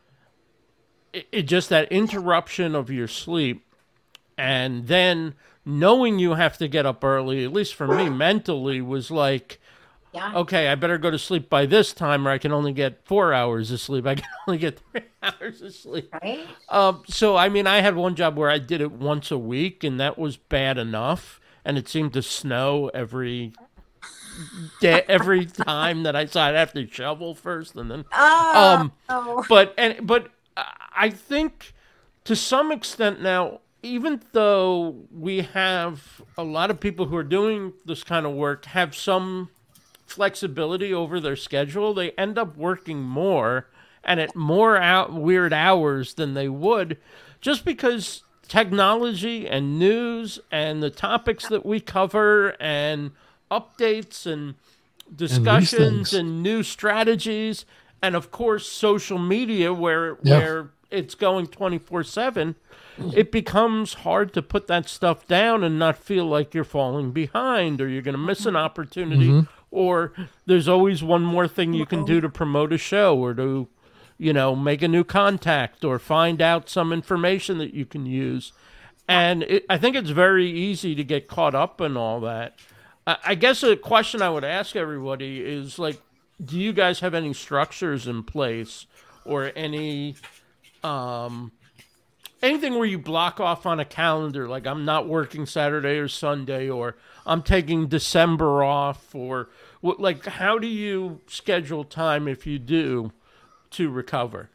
it, it just that interruption of your sleep, and then knowing you have to get up early, at least for me mentally, was like, yeah. okay, I better go to sleep by this time, or I can only get four hours of sleep. I can only get three hours of sleep. Right. Um, so, I mean, I had one job where I did it once a week, and that was bad enough. And it seemed to snow every day, every time that I saw I'd have to shovel first, and then. Oh. Um, oh. But and but I think to some extent now, even though we have a lot of people who are doing this kind of work have some flexibility over their schedule, they end up working more and at more out weird hours than they would, just because technology and news and the topics that we cover and updates and discussions and, and new strategies, and of course social media where yeah. where it's going twenty-four seven, it becomes hard to put that stuff down and not feel like you're falling behind or you're going to miss an opportunity, mm-hmm. or there's always one more thing you can do to promote a show or to, you know, make a new contact or find out some information that you can use. And it, I think it's very easy to get caught up in all that. I, I guess a question I would ask everybody is, like, do you guys have any structures in place or any um, anything where you block off on a calendar, like I'm not working Saturday or Sunday, or I'm taking December off, or what, like, how do you schedule time if you do to recover?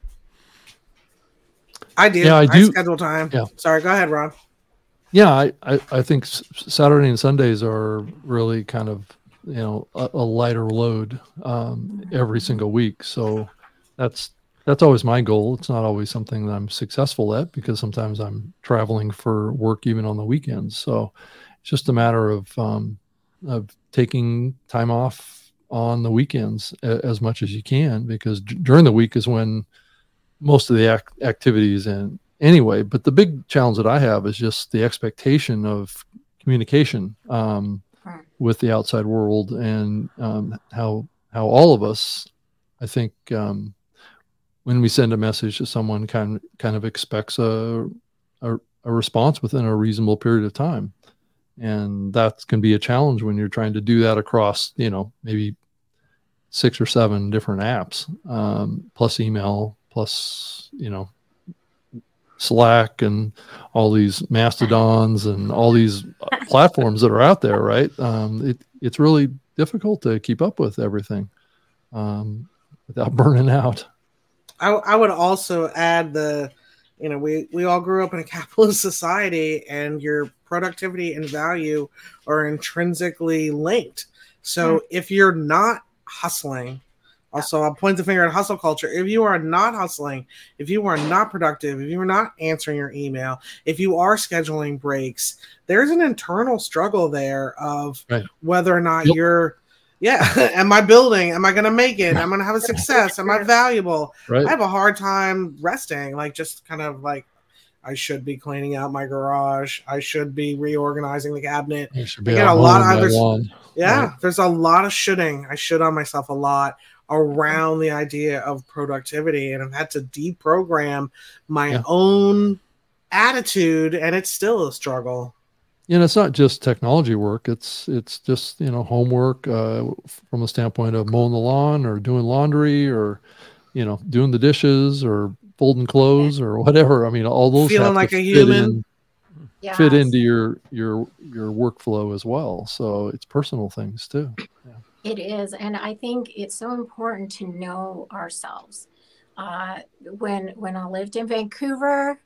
I do. Yeah, I I, do. schedule time. Yeah. Sorry, go ahead, Ron. Yeah, I, I, I think Saturday and Sundays are really kind of, you know, a, a lighter load um, every single week. So that's that's always my goal. It's not always something that I'm successful at because sometimes I'm traveling for work even on the weekends. So it's just a matter of um, of taking time off on the weekends a, as much as you can, because d- during the week is when most of the ac- activities and anyway. But the big challenge that I have is just the expectation of communication um, with the outside world, and um, how how all of us, I think, um, when we send a message to someone, kind kind of expects a, a a response within a reasonable period of time, and that can be a challenge when you're trying to do that across, you know, maybe six or seven different apps, um, plus email, plus, you know, Slack and all these mastodons and all these platforms that are out there, right? Um, it, it's really difficult to keep up with everything um, without burning out. I, I would also add the, you know, we, we all grew up in a capitalist society, and your productivity and value are intrinsically linked. So mm. if you're not hustling, also, I'll point the finger at hustle culture. If you are not hustling, if you are not productive, if you are not answering your email, if you are scheduling breaks, there's an internal struggle there of right. whether or not yep. you're, yeah, am I building? Am I going to make it? Am I going to have a success? Am I valuable? Right. I have a hard time resting, like just kind of like, I should be cleaning out my garage. I should be reorganizing the cabinet. You should be I get a lot of there's, lawn. Yeah, right. there's a lot of shoulding. I should on myself a lot around the idea of productivity, and I've had to deprogram my yeah. own attitude, and it's still a struggle. You know, it's not just technology work. It's it's just, you know, homework uh, from a standpoint of mowing the lawn or doing laundry or, you know, doing the dishes or folding clothes or whatever. I mean, all those feeling have like to a fit human in, yes. fit into your your your workflow as well. So it's personal things too. Yeah. It is. And I think it's so important to know ourselves. Uh, when when I lived in Vancouver,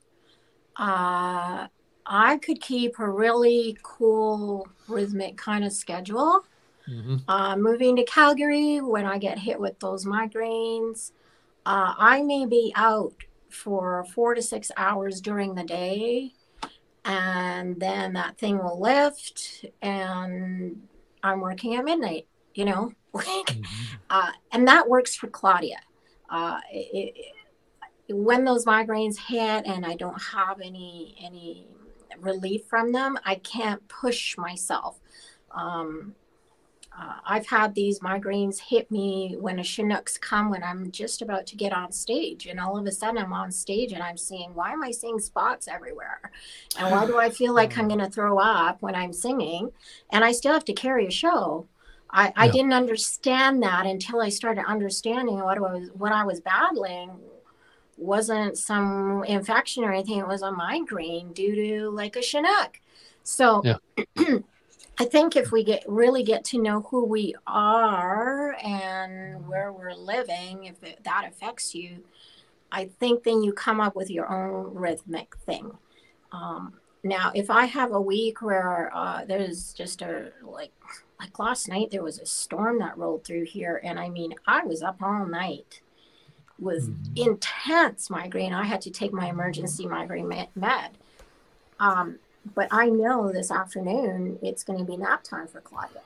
uh, I could keep a really cool rhythmic kind of schedule. Mm-hmm. Uh, moving to Calgary, when I get hit with those migraines, uh, I may be out for four to six hours during the day, and then that thing will lift, and I'm working at midnight. You know, mm-hmm. uh, and that works for Claudia. Uh, it, it, when those migraines hit and I don't have any any relief from them, I can't push myself. Um, uh, I've had these migraines hit me when a Chinooks come when I'm just about to get on stage, and all of a sudden I'm on stage and I'm seeing, why am I seeing spots everywhere? And why do I feel like I'm going to throw up when I'm singing? And I still have to carry a show. I, I yeah. didn't understand that until I started understanding what I was what I was battling wasn't some infection or anything. It was a migraine due to like a Chinook. So yeah. I think if we get really get to know who we are and where we're living, if it, that affects you, I think then you come up with your own rhythmic thing. Um, now, if I have a week where uh, there's just a like like last night, there was a storm that rolled through here, and I mean, I was up all night with mm-hmm. intense migraine. I had to take my emergency migraine med. Um, but I know this afternoon it's going to be nap time for Claudia.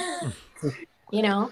You know,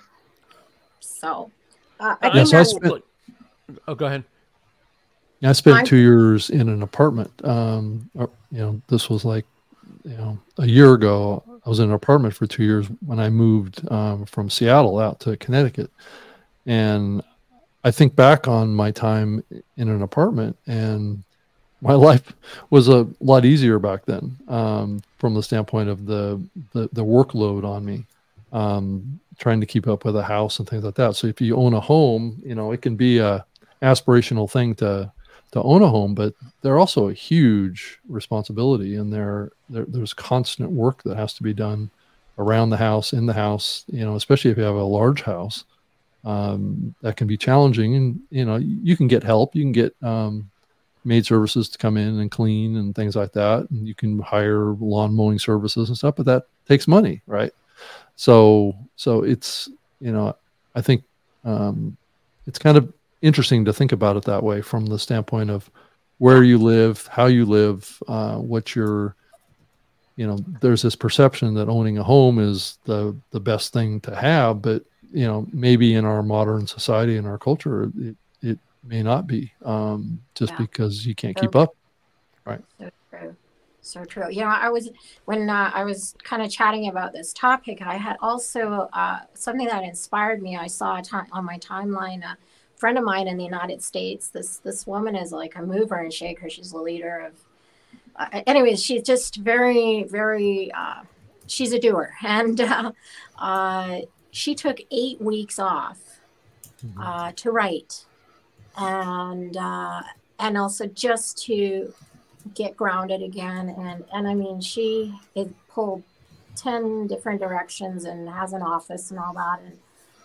so uh, I yes, I spent, oh, go ahead. I spent I'm, two years in an apartment. Um, or, you know, this was like, you know, a year ago. I was in an apartment for two years when I moved um, from Seattle out to Connecticut, and I think back on my time in an apartment, and my life was a lot easier back then, um, from the standpoint of the, the, the workload on me, um, trying to keep up with a house and things like that. So if you own a home, you know, it can be a aspirational thing to, to own a home, but they're also a huge responsibility, and there, there there's constant work that has to be done around the house, in the house, you know, especially if you have a large house. Um, that can be challenging, and, you know, you can get help. You can get um, maid services to come in and clean and things like that. And you can hire lawn mowing services and stuff, but that takes money, right? So, so it's, you know, I think um, it's kind of interesting to think about it that way, from the standpoint of where you live, how you live, uh, what your, you know, there's this perception that owning a home is the, the best thing to have, but, you know, maybe in our modern society and our culture, it, it may not be, um, just yeah. because you can't so, keep up. Right. So true. So true. You know, I was, when uh, I was kind of chatting about this topic, I had also uh, something that inspired me. I saw a time on my timeline, a friend of mine in the United States. This, this woman is like a mover and shaker. She's the leader of, uh, anyways, she's just very, very, uh, she's a doer. And uh, uh, she took eight weeks off mm-hmm. uh, to write. And, uh, and also just to get grounded again. And, and I mean, she is pulled ten different directions and has an office and all that. And,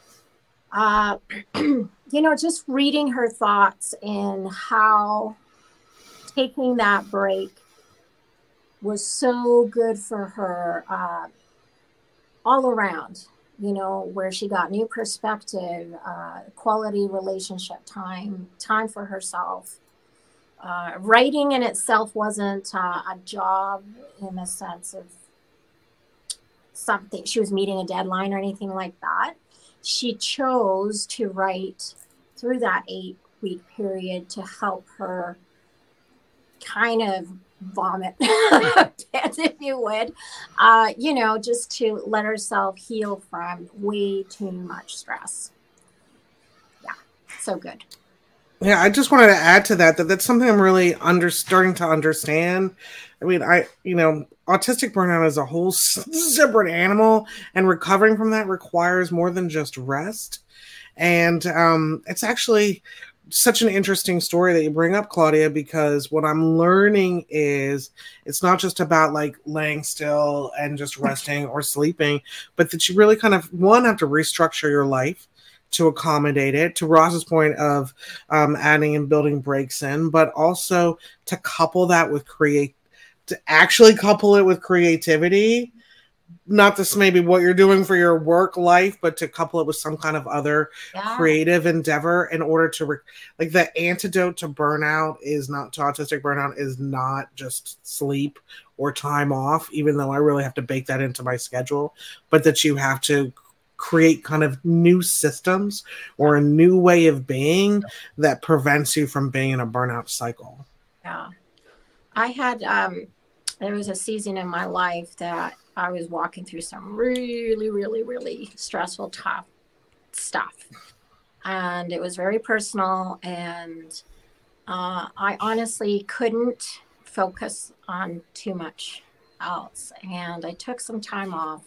uh, you know, just reading her thoughts and how taking that break was so good for her, uh, all around, you know, where she got new perspective, uh, quality relationship time, time for herself. Uh, writing in itself wasn't uh, a job in the sense of something, she was meeting a deadline or anything like that. She chose to write through that eight week period to help her kind of vomit, if you would, uh, you know, just to let herself heal from way too much stress. Yeah, so good. Yeah, I just wanted to add to that, that that's something I'm really under starting to understand. I mean, I, you know, autistic burnout is a whole separate animal, and recovering from that requires more than just rest. And um, it's actually such an interesting story that you bring up, Claudia, because what I'm learning is it's not just about like laying still and just resting or sleeping, but that you really kind of, one, have to restructure your life to accommodate it, to Ross's point of um, adding and building breaks in, but also to couple that with create, to actually couple it with creativity. Not this maybe what you're doing for your work life, but to couple it with some kind of other yeah. creative endeavor in order to, re- like the antidote to burnout is not, to autistic burnout is not just sleep or time off, even though I really have to bake that into my schedule, but that you have to create kind of new systems or a new way of being that prevents you from being in a burnout cycle. Yeah. I had, um, there was a season in my life that I was walking through some really, really, really stressful, tough stuff. And it was very personal. And uh, I honestly couldn't focus on too much else. And I took some time off.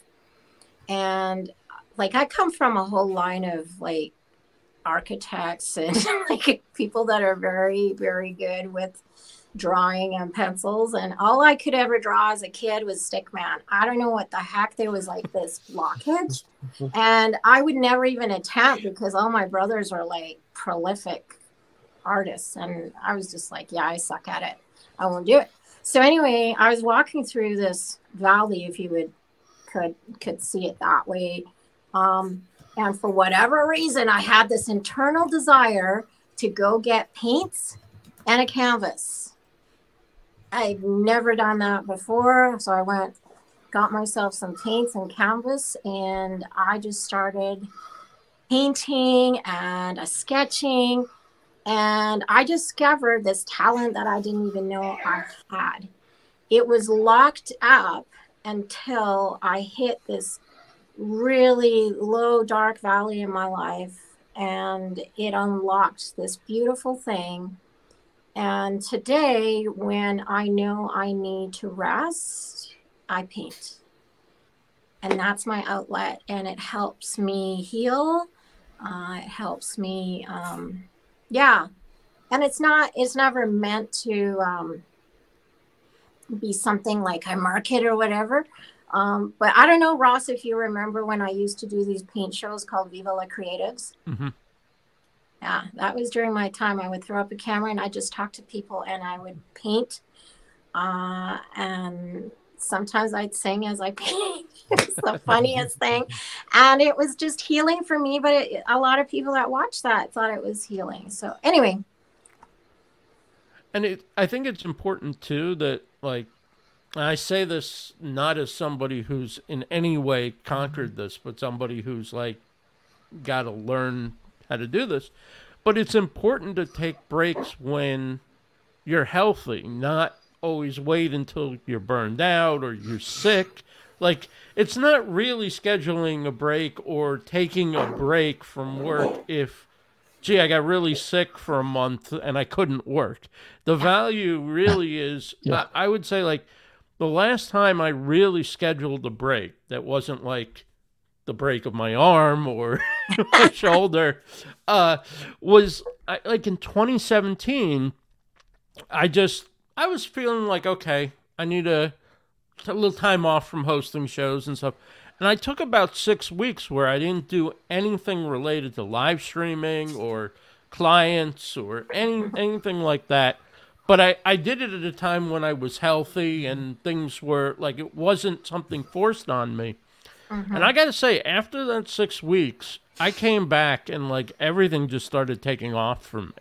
And like, I come from a whole line of like architects and like people that are very, very good with drawing and pencils, and all I could ever draw as a kid was stickman. I don't know what the heck, there was like this blockage, and I would never even attempt because all my brothers are like prolific artists, and I was just like, yeah, I suck at it, I won't do it. So anyway, I was walking through this valley, if you would could could see it that way. Um, and for whatever reason, I had this internal desire to go get paints and a canvas. I'd never done that before. So I went, got myself some paints and canvas, and I just started painting and a sketching. And I discovered this talent that I didn't even know I had. It was locked up until I hit this really low, dark valley in my life, and it unlocked this beautiful thing. And today, when I know I need to rest, I paint. And that's my outlet, and it helps me heal. Uh, it helps me, um, yeah. And it's not, it's never meant to um, be something like I market or whatever. Um, but I don't know, Ross, if you remember when I used to do these paint shows called Viva La Creatives. Mm-hmm. Yeah, that was during my time. I would throw up a camera and I just talk to people and I would paint. Uh, and sometimes I'd sing as I paint. It's the funniest thing. And it was just healing for me. But it, a lot of people that watched that thought it was healing. So anyway. And it, I think it's important, too, that, like, I say this not as somebody who's in any way conquered this, but somebody who's, like, got to learn how to do this. But it's important to take breaks when you're healthy, not always wait until you're burned out or you're sick. Like, it's not really scheduling a break or taking a break from work if, gee, I got really sick for a month and I couldn't work. The value really is, yeah. I, I would say, like, the last time I really scheduled a break that wasn't like the break of my arm or my shoulder uh, was I, like in twenty seventeen. I just, I was feeling like, okay, I need a, a little time off from hosting shows and stuff. And I took about six weeks where I didn't do anything related to live streaming or clients or any anything like that. But I, I did it at a time when I was healthy and things were, like, it wasn't something forced on me. Mm-hmm. And I got to say, after that six weeks, I came back and, like, everything just started taking off for me.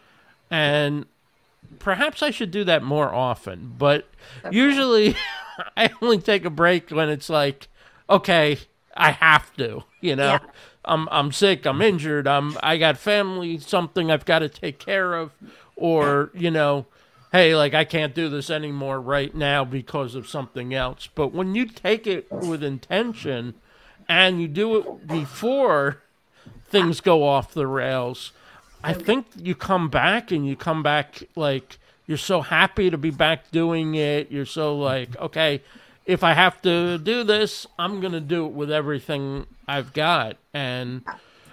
And perhaps I should do that more often. But okay. Usually I only take a break when it's like, okay, I have to, you know. Yeah. I'm I'm sick, I'm injured, I'm I got family, something I've got to take care of. Or, you know, hey, like, I can't do this anymore right now because of something else. But when you take it with intention and you do it before things go off the rails, I think you come back and you come back, like, you're so happy to be back doing it. You're so like, okay, if I have to do this, I'm going to do it with everything I've got. And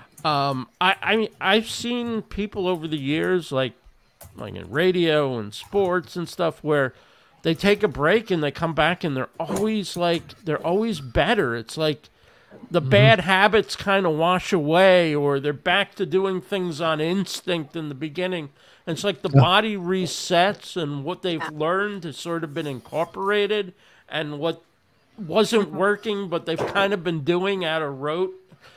um, I, I mean, I've seen people over the years, like, like in radio and sports and stuff, where they take a break and they come back and they're always like, they're always better. It's like the mm-hmm. bad habits kind of wash away, or they're back to doing things on instinct in the beginning. And it's like the yeah. body resets and what they've learned has sort of been incorporated, and what wasn't working, but they've kind of been doing out of rote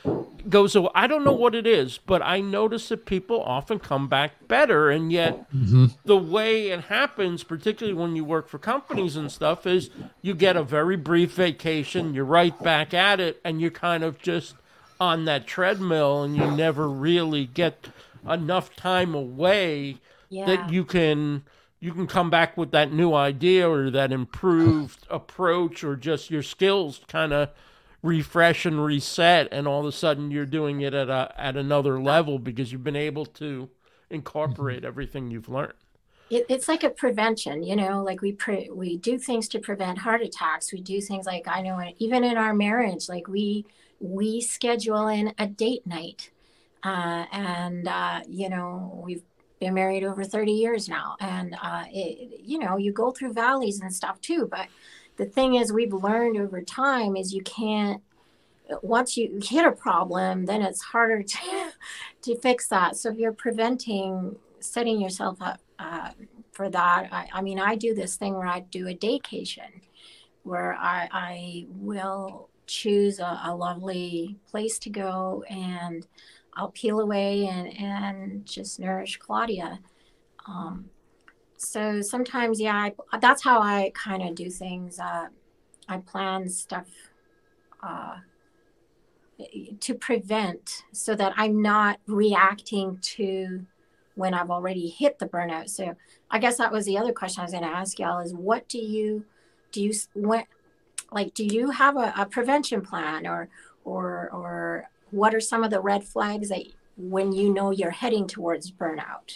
goes away. I don't know what it is, but I notice that people often come back better, and yet mm-hmm. the way it happens, particularly when you work for companies and stuff, is you get a very brief vacation, you're right back at it, and you're kind of just on that treadmill, and you never really get enough time away yeah. that you can you can come back with that new idea or that improved approach, or just your skills kind of refresh and reset, and all of a sudden you're doing it at a at another level because you've been able to incorporate everything you've learned. It, it's like a prevention, you know, like we pre- we do things to prevent heart attacks. We do things like, I know, even in our marriage, like we we schedule in a date night, uh, and uh, you know, we've been married over thirty years now, and uh, it, you know, you go through valleys and stuff too, but the thing is, we've learned over time is you can't, once you hit a problem, then it's harder to, to fix that. So if you're preventing, setting yourself up uh, for that, I, I mean, I do this thing where I do a daycation, where I, I will choose a, a lovely place to go, and I'll peel away and, and just nourish Claudia. Um, so sometimes, yeah, I, that's how I kind of do things. Uh, I plan stuff uh, to prevent, so that I'm not reacting to when I've already hit the burnout. So I guess that was the other question I was going to ask y'all is, what do you, do you, when, like, do you have a, a prevention plan, or, or, or what are some of the red flags that when you know you're heading towards burnout?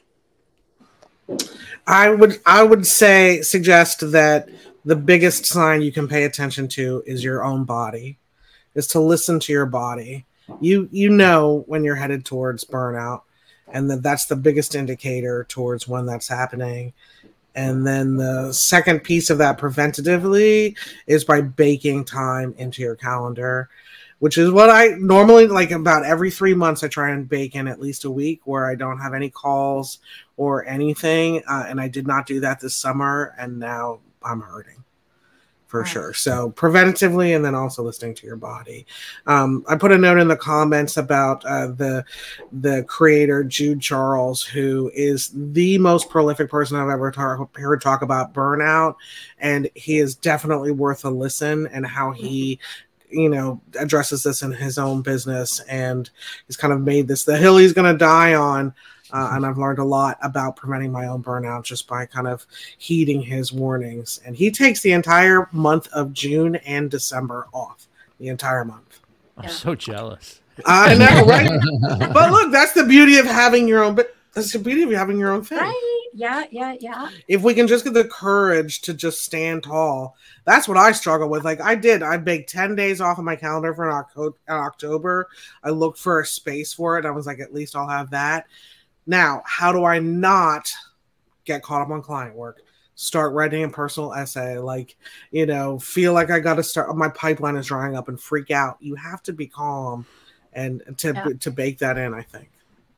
I would, I would say, suggest that the biggest sign you can pay attention to is your own body, is to listen to your body. You, you know, when you're headed towards burnout, and that that's the biggest indicator towards when that's happening. And then the second piece of that preventatively is by baking time into your calendar, which is what I normally, like about every three months, I try and bake in at least a week where I don't have any calls or anything. Uh, and I did not do that this summer, and now I'm hurting. For sure. So preventatively, and then also listening to your body. Um, I put a note in the comments about uh, the the creator Jude Charles, who is the most prolific person I've ever ta- heard talk about burnout, and he is definitely worth a listen. And how he, you know, addresses this in his own business, and he's kind of made this the hill he's going to die on. Uh, and I've learned a lot about preventing my own burnout just by kind of heeding his warnings. And he takes the entire month of June and December off, the entire month. I'm so jealous. I know, right? But look, that's the beauty of having your own. But that's the beauty of having your own thing. Right? Yeah, yeah, yeah. If we can just get the courage to just stand tall, that's what I struggle with. Like I did, I baked ten days off of my calendar for an October. I looked for a space for it. I was like, at least I'll have that. Now, how do I not get caught up on client work? Start writing a personal essay, like, you know, feel like I got to start, my pipeline is drying up and freak out. You have to be calm and to yeah. to bake that in, I think.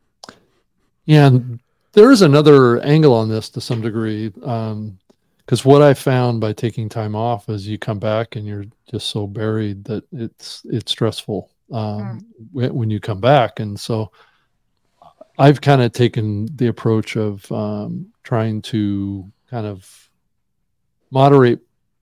Yeah, and there is another angle on this to some degree, um, because what I found by taking time off is you come back and you're just so buried that it's it's stressful um, mm. when you come back, and so I've kind of taken the approach of um, trying to kind of moderate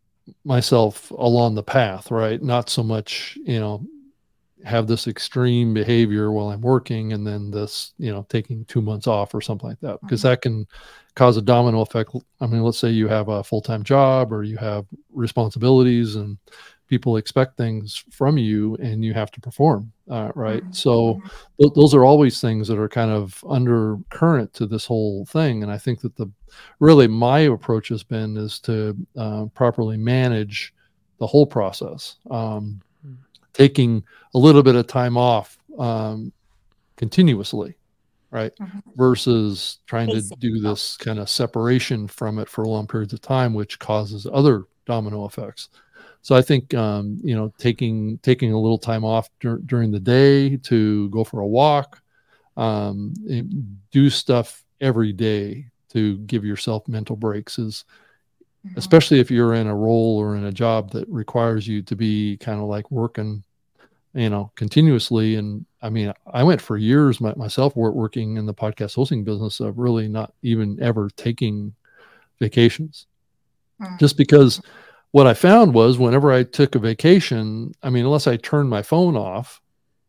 myself along the path, right? Not so much, you know, have this extreme behavior while I'm working and then this, you know, taking two months off or something like that, because that can cause a domino effect. I mean, let's say you have a full-time job or you have responsibilities and people expect things from you and you have to perform, uh, right? Mm-hmm. So th- those are always things that are kind of undercurrent to this whole thing. And I think that the really my approach has been is to uh, properly manage the whole process, um, mm-hmm. taking a little bit of time off um, continuously, right? Mm-hmm. Versus trying to do this kind of separation from it for long periods of time, which causes other domino effects. So I think, um, you know, taking taking a little time off dur- during the day to go for a walk, um, do stuff every day to give yourself mental breaks is, mm-hmm. especially if you're in a role or in a job that requires you to be kind of like working, you know, continuously. And I mean, I went for years my, myself working in the podcast hosting business of really not even ever taking vacations, mm-hmm. just because what I found was whenever I took a vacation, I mean, unless I turned my phone off,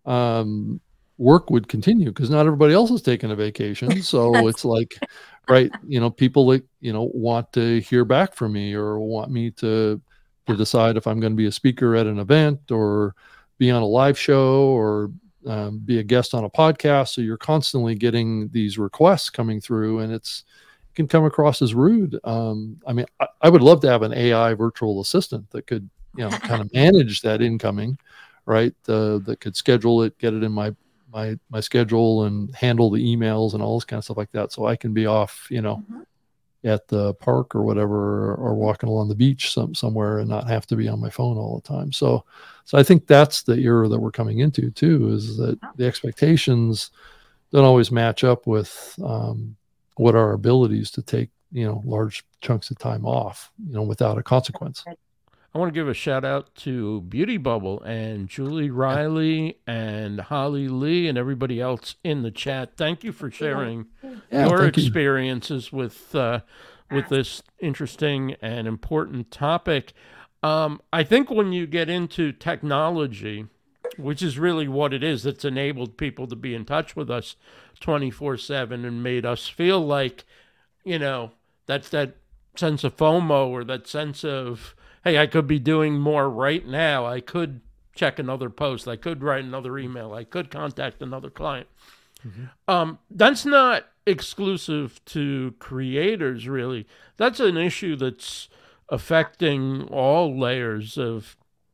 um, work would continue because not everybody else is taking a vacation. So it's like, right, you know, people that, you know, want to hear back from me or want me to, to decide if I'm going to be a speaker at an event or be on a live show or um, be a guest on a podcast. So you're constantly getting these requests coming through, and it's, can come across as rude. Um, I mean, I, I would love to have an A I virtual assistant that could, you know, kind of manage that incoming, right? Uh, that could schedule it, get it in my, my, my schedule and handle the emails and all this kind of stuff like that. So I can be off, you know, mm-hmm. at the park or whatever, or, or walking along the beach some, somewhere and not have to be on my phone all the time. So, so I think that's the era that we're coming into too, is that the expectations don't always match up with, um, what our abilities to take you know, large chunks of time off, you know, without a consequence. I want to give a shout out to Beauty Bubble and Julie Riley and Holly Lee and everybody else in the chat. Thank you for sharing Yeah, your thank you. experiences with uh, with this interesting and important topic. Um, I think when you get into technology, which is really what it is, that's enabled people to be in touch with us twenty-four seven and made us feel like, you know, that's that sense of FOMO or that sense of, hey, I could be doing more right now. I could check another post. I could write another email. I could contact another client. Mm-hmm. Um, that's not exclusive to creators, really. That's an issue that's affecting all layers of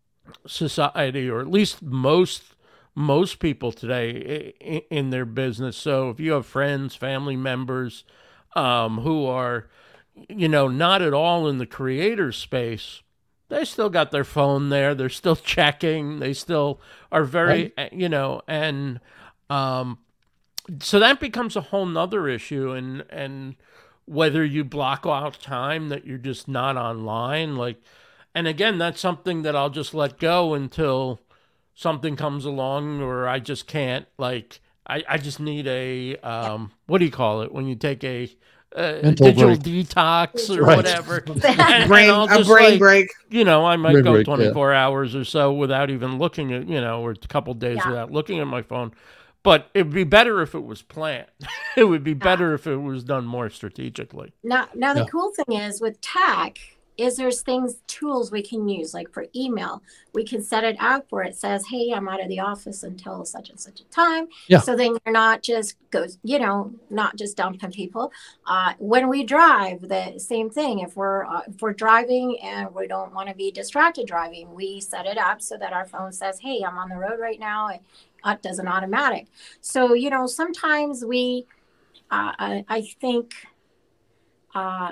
society, or at least most most people today in their business. So if you have friends, family members um, who are, you know, not at all in the creator space, they still got their phone there. They're still checking. They still are very, right. you know, and um, so that becomes a whole nother issue. And, and whether you block out time that you're just not online, like, and again, that's something that I'll just let go until something comes along, or I just can't, like, I, I just need a, um, what do you call it? When you take a, Uh, digital break. detox or right. whatever. and, brain, and a brain like, break. You know, I might brain go break, twenty-four yeah. hours or so without even looking at, you know, or a couple days yeah. without looking at my phone. But it'd be better if it was planned. It would be better yeah. if it was done more strategically. Now, now the yeah. cool thing is with tech, is there's things, tools we can use, like for email. We can set it up where it says, hey, I'm out of the office until such and such a time. Yeah. So then you're not just goes, you know, not just dumping people. Uh, when we drive, the same thing. If we're uh, if we're driving and we don't want to be distracted driving, we set it up so that our phone says, hey, I'm on the road right now. It, it does an automatic. So, you know, sometimes we, uh, I, I think, uh,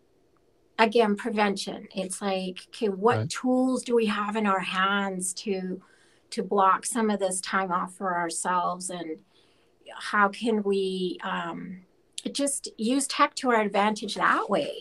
again, prevention. It's like, okay, what right. tools do we have in our hands to to block some of this time off for ourselves, and how can we um, just use tech to our advantage that way?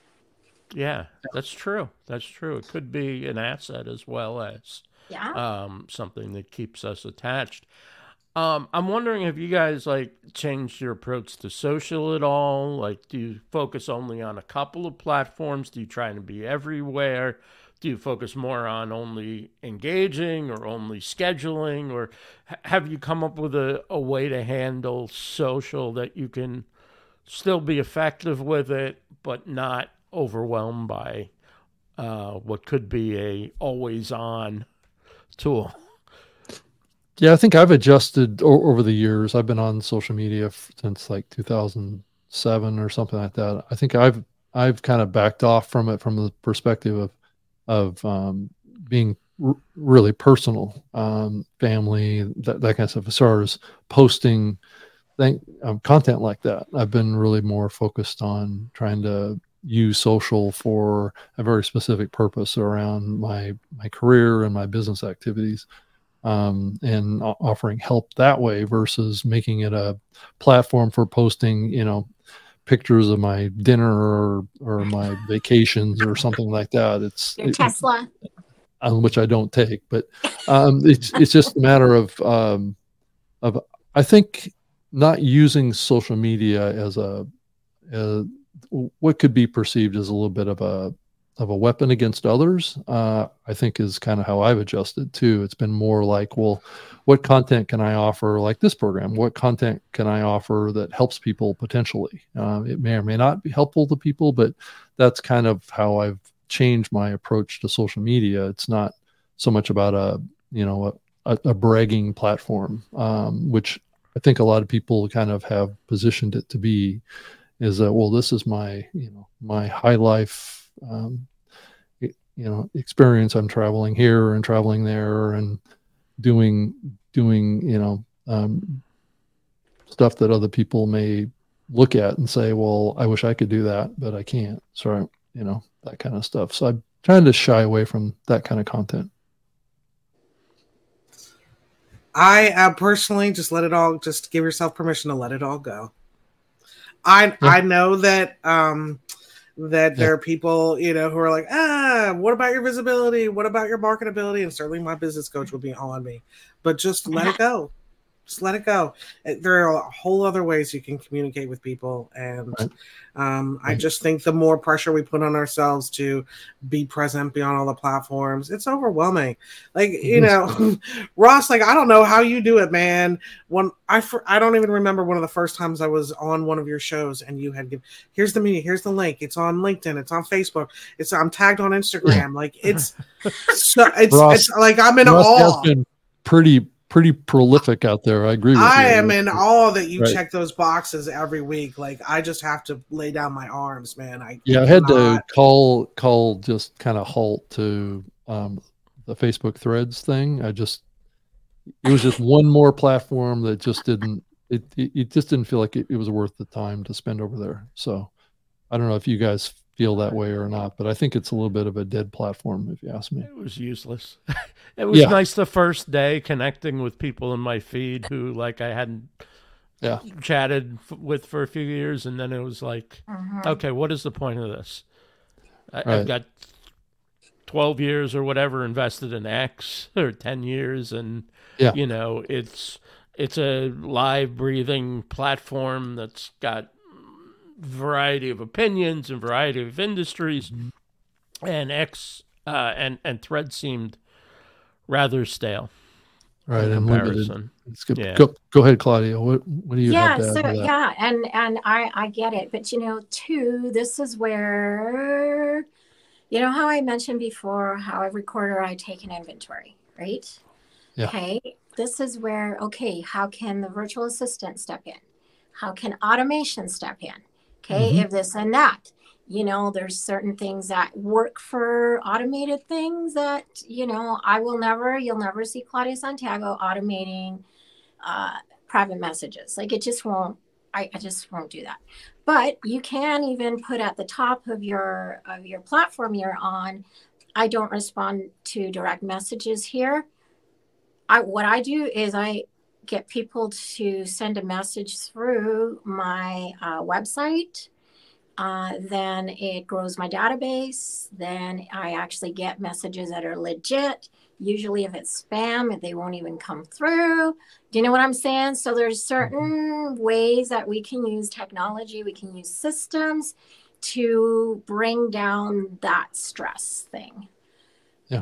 Yeah, that's true. That's true. It could be an asset as well as yeah. um, something that keeps us attached. Um, I'm wondering if you guys like changed your approach to social at all. Like, do you focus only on a couple of platforms? Do you try to be everywhere? Do you focus more on only engaging or only scheduling? Or ha- have you come up with a, a way to handle social that you can still be effective with it, but not overwhelmed by uh, what could be a always on tool? Yeah, I think I've adjusted o- over the years. I've been on social media f- since like two thousand seven or something like that. I think I've I've kind of backed off from it from the perspective of of um, being r- really personal, um, family, that, that kind of stuff. As far as posting thing, um, content like that, I've been really more focused on trying to use social for a very specific purpose around my my career and my business activities. Um, and offering help that way versus making it a platform for posting, you know, pictures of my dinner or, or my vacations or something like that. It's Your it, Tesla, on which I don't take, but um, it's it's just a matter of um, of I think not using social media as a, a what could be perceived as a little bit of a of a weapon against others, uh, I think is kind of how I've adjusted too. It's been more like, well, what content can I offer like this program? What content can I offer that helps people potentially? Uh, it may or may not be helpful to people, but that's kind of how I've changed my approach to social media. It's not so much about a, you know, a, a bragging platform, um, which I think a lot of people kind of have positioned it to be, is that, well, this is my, you know, my high life, um, you know, experience. I'm traveling here and traveling there and doing, doing, you know, um, stuff that other people may look at and say, well, I wish I could do that, but I can't. So, you know, that kind of stuff. So I'm trying to shy away from that kind of content. I uh, personally just let it all, just give yourself permission to let it all go. I, yeah. I know that, um, that Yeah. there are people, you know, who are like, ah, what about your visibility? What about your marketability? And certainly my business coach will be on me, but just let it go. Just let it go. There are a whole other ways you can communicate with people. And Right. um, I Right. just think the more pressure we put on ourselves to be present beyond all the platforms, it's overwhelming. Like, you know, Ross, like, I don't know how you do it, man. When I, I don't even remember one of the first times I was on one of your shows and you had, here's the media, here's the link. It's on LinkedIn. It's on Facebook. It's, I'm tagged on Instagram. Like, it's, so it's, Ross, it's like, I'm in Ross has awe. been pretty pretty prolific out there. I agree with I you. am in awe that you Right. check those boxes every week. Like, I just have to lay down my arms, man. I Yeah, I had to cannot- call call just kind of halt to um, the Facebook Threads thing. I just it was just one more platform that just didn't it it, it just didn't feel like it, it was worth the time to spend over there. So I don't know if you guys feel that way or not, but I think it's a little bit of a dead platform, if you ask me. It was useless. It was Yeah. nice the first day connecting with people in my feed who, like, I hadn't Yeah. chatted f- with for a few years, and then it was like, Mhm. okay, what is the point of this? I, Right. I've got twelve years or whatever invested in X, or ten years, and Yeah. you know, it's it's a live, breathing platform that's got variety of opinions and variety of industries, and X uh, and and Thread seemed rather stale. Right. in And limited. comparison. It's good. Yeah. Go go ahead, Claudia. What what do you yeah have to add so to that? yeah and and i i get it, but you know too, this is where, you know how I mentioned before how every quarter I take an inventory, right? Yeah. Okay, this is where, okay, how can the virtual assistant step in? How can automation step in? Okay, Mhm. if this and that, you know, there's certain things that work for automated things that, you know, I will never, you'll never see Claudia Santiago automating uh, private messages. Like, it just won't, I, I just won't do that. But you can even put at the top of your of your platform you're on, I don't respond to direct messages here. I what I do is I get people to send a message through my uh, website. Uh, then it grows my database. Then I actually get messages that are legit. Usually if it's spam, they won't even come through. Do you know what I'm saying? So there's certain ways that we can use technology, we can use systems to bring down that stress thing. Yeah.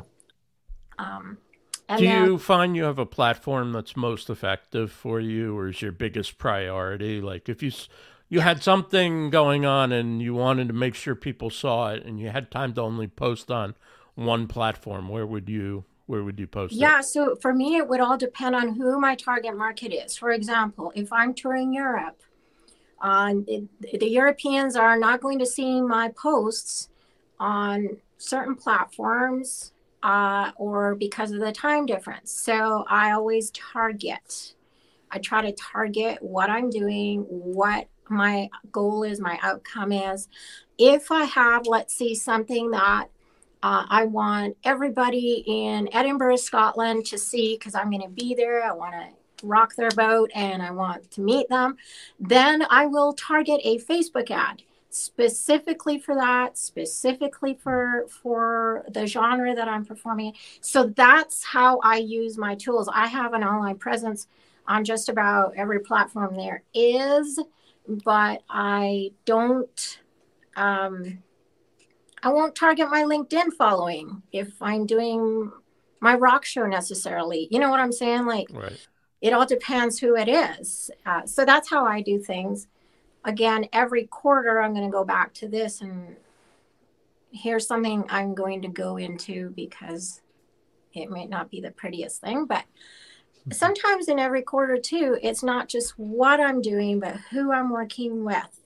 Um, and Do then, you find you have a platform that's most effective for you, or is your biggest priority? Like, if you s- you had something going on and you wanted to make sure people saw it, and you had time to only post on one platform, where would you where would you post yeah, it? so for me, it would all depend on who my target market is. For example, if I'm touring Europe, uh, it, the Europeans are not going to see my posts on certain platforms uh, or because of the time difference. So I always target. I try to target what I'm doing, what my goal is, my outcome is. If I have, let's see, something that uh, I want everybody in Edinburgh, Scotland to see, because I'm going to be there, I want to rock their boat and I want to meet them, then I will target a Facebook ad specifically for that, specifically for for the genre that I'm performing. So that's how I use my tools. I have an online presence on just about every platform there is, but I don't um I won't target my LinkedIn following if I'm doing my rock show necessarily. You know what I'm saying? Like, Right. it all depends who it is. Uh, so that's how I do things. Again, every quarter, I'm going to go back to this, and here's something I'm going to go into because it may not be the prettiest thing, but sometimes in every quarter too, it's not just what I'm doing, but who I'm working with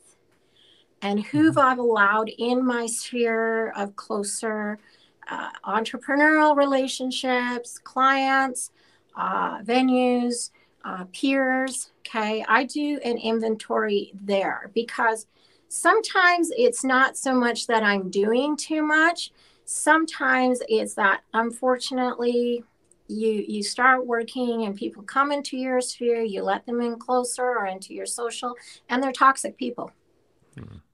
and who I've allowed in my sphere of closer uh, entrepreneurial relationships, clients, uh, venues, uh, peers. Okay. I do an inventory there because sometimes it's not so much that I'm doing too much. Sometimes it's that, unfortunately, you you start working and people come into your sphere, you let them in closer or into your social, and they're toxic people. Hmm.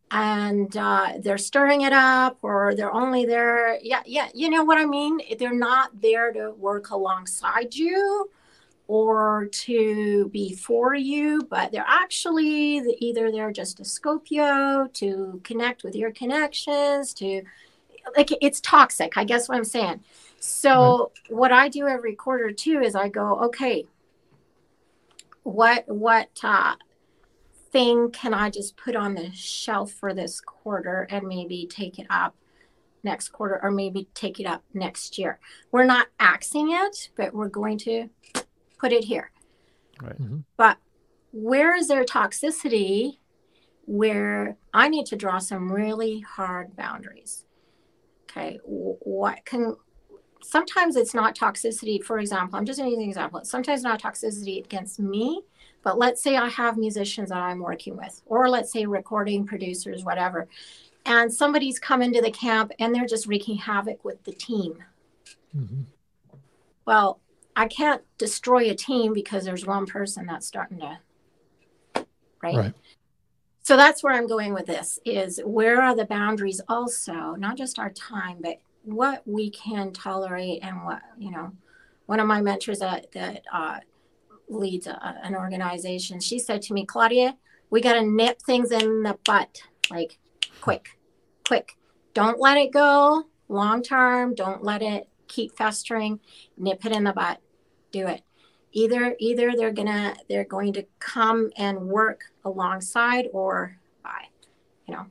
and uh, they're stirring it up, or they're only there. Yeah, yeah, you know what I mean? They're not there to work alongside you or to be for you, but they're actually either they're just to scope you, to connect with your connections, to like it's toxic. I guess what I'm saying. So right. What I do every quarter too is I go, okay, what what uh, thing can I just put on the shelf for this quarter and maybe take it up next quarter, or maybe take it up next year. We're not axing it, but we're going to put it here. Right. Mm-hmm. But where is there toxicity where I need to draw some really hard boundaries? Okay. What can, sometimes it's not toxicity. For example, I'm just going to use an example. Sometimes not toxicity against me, but let's say I have musicians that I'm working with, or let's say recording producers, whatever. And somebody's come into the camp and they're just wreaking havoc with the team. Mm-hmm. Well, I can't destroy a team because there's one person that's starting to, right? Right. So that's where I'm going with this is where are the boundaries also, not just our time, but what we can tolerate and what, you know, one of my mentors that, that uh, leads a, an organization, she said to me, Claudia, we got to nip things in the butt, like quick, quick. Don't let it go long term. Don't let it keep festering. Nip it in the butt. Do it. Either either they're gonna they're going to come and work alongside or bye. You know.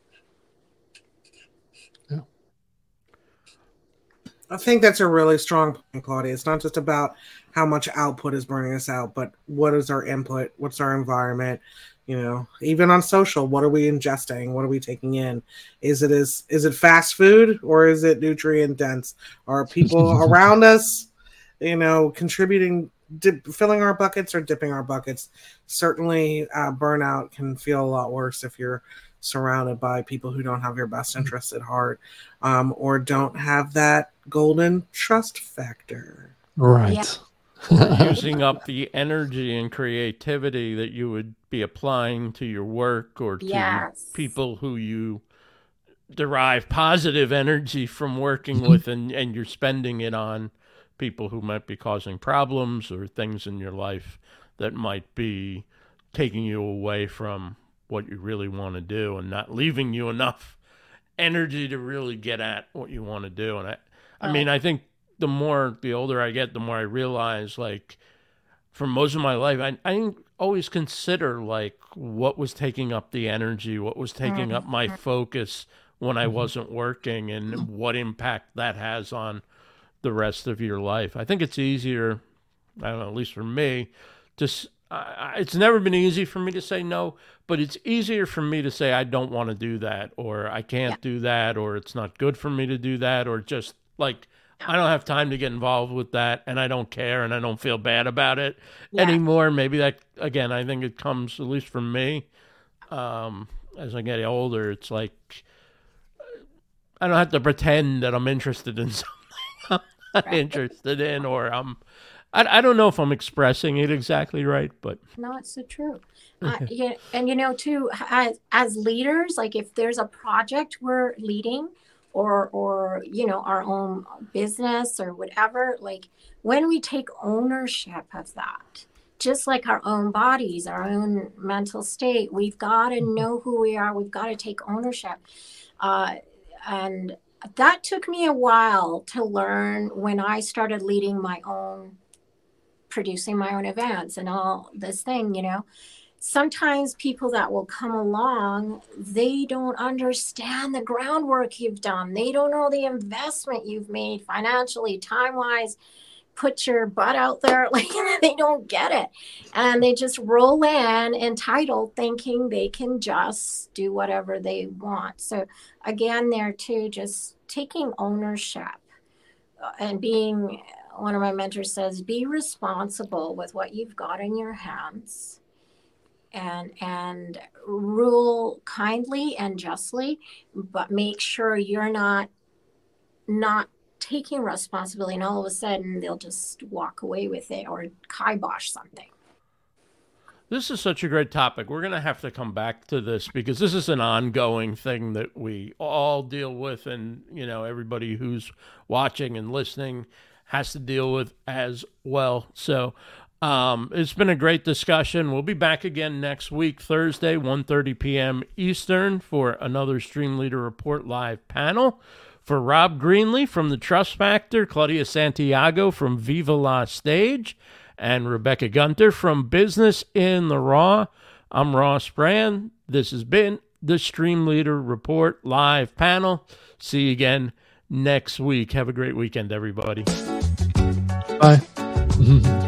Yeah. I think that's a really strong point, Claudia. It's not just about how much output is burning us out, but what is our input? What's our environment? You know, even on social, what are we ingesting? What are we taking in? Is it is is it fast food or is it nutrient dense? Are people around us, you know, contributing, dip, filling our buckets or dipping our buckets? Certainly, uh, burnout can feel a lot worse if you're surrounded by people who don't have your best interests at heart, um, or don't have that golden trust factor. Right. Yeah. Using up the energy and creativity that you would be applying to your work or to Yes. people who you derive positive energy from working with, and, and you're spending it on people who might be causing problems or things in your life that might be taking you away from what you really want to do and not leaving you enough energy to really get at what you want to do. And I, I mean, I think the more, the older I get, the more I realize, like, for most of my life, I, I didn't always consider, like, what was taking up the energy, what was taking mm-hmm. up my focus when I wasn't working, and what impact that has on the rest of your life. I think it's easier, I don't know, at least for me, to, uh, it's never been easy for me to say no, but it's easier for me to say I don't want to do that, or I can't yeah. do that, or it's not good for me to do that, or just, like, I don't have time to get involved with that, and I don't care, and I don't feel bad about it yeah. anymore. Maybe that, again, I think it comes, at least for me, um, as I get older, it's like, I don't have to pretend that I'm interested in something I'm not right. interested in, or I'm, I, I don't know if I'm expressing it exactly right, but. No, it's so true. uh, yeah, and, you know, too, as, as leaders, like if there's a project we're leading, or, or, you know, our own business or whatever, like when we take ownership of that, just like our own bodies, our own mental state, we've got to know who we are. We've got to take ownership. Uh, and that took me a while to learn when I started leading my own, producing my own events and all this thing, you know. Sometimes people that will come along, they don't understand the groundwork you've done. They don't know the investment you've made financially, time-wise, put your butt out there. Like, they don't get it. And they just roll in entitled, thinking they can just do whatever they want. So again, there too, just taking ownership and being, one of my mentors says, be responsible with what you've got in your hands. And and rule kindly and justly, but make sure you're not not taking responsibility, and all of a sudden they'll just walk away with it or kibosh something. This is such a great topic. We're going to have to come back to this because this is an ongoing thing that we all deal with, and you know, everybody who's watching and listening has to deal with as well. So um, it's been a great discussion. We'll be back again next week, Thursday, one thirty p.m. Eastern, for another Stream Leader Report live panel. For Rob Greenlee from The Trust Factor, Claudia Santiago from Viva La Stage, and Rebecca Gunter from Business in the Raw, I'm Ross Brand. This has been the Stream Leader Report live panel. See you again next week. Have a great weekend, everybody. Bye.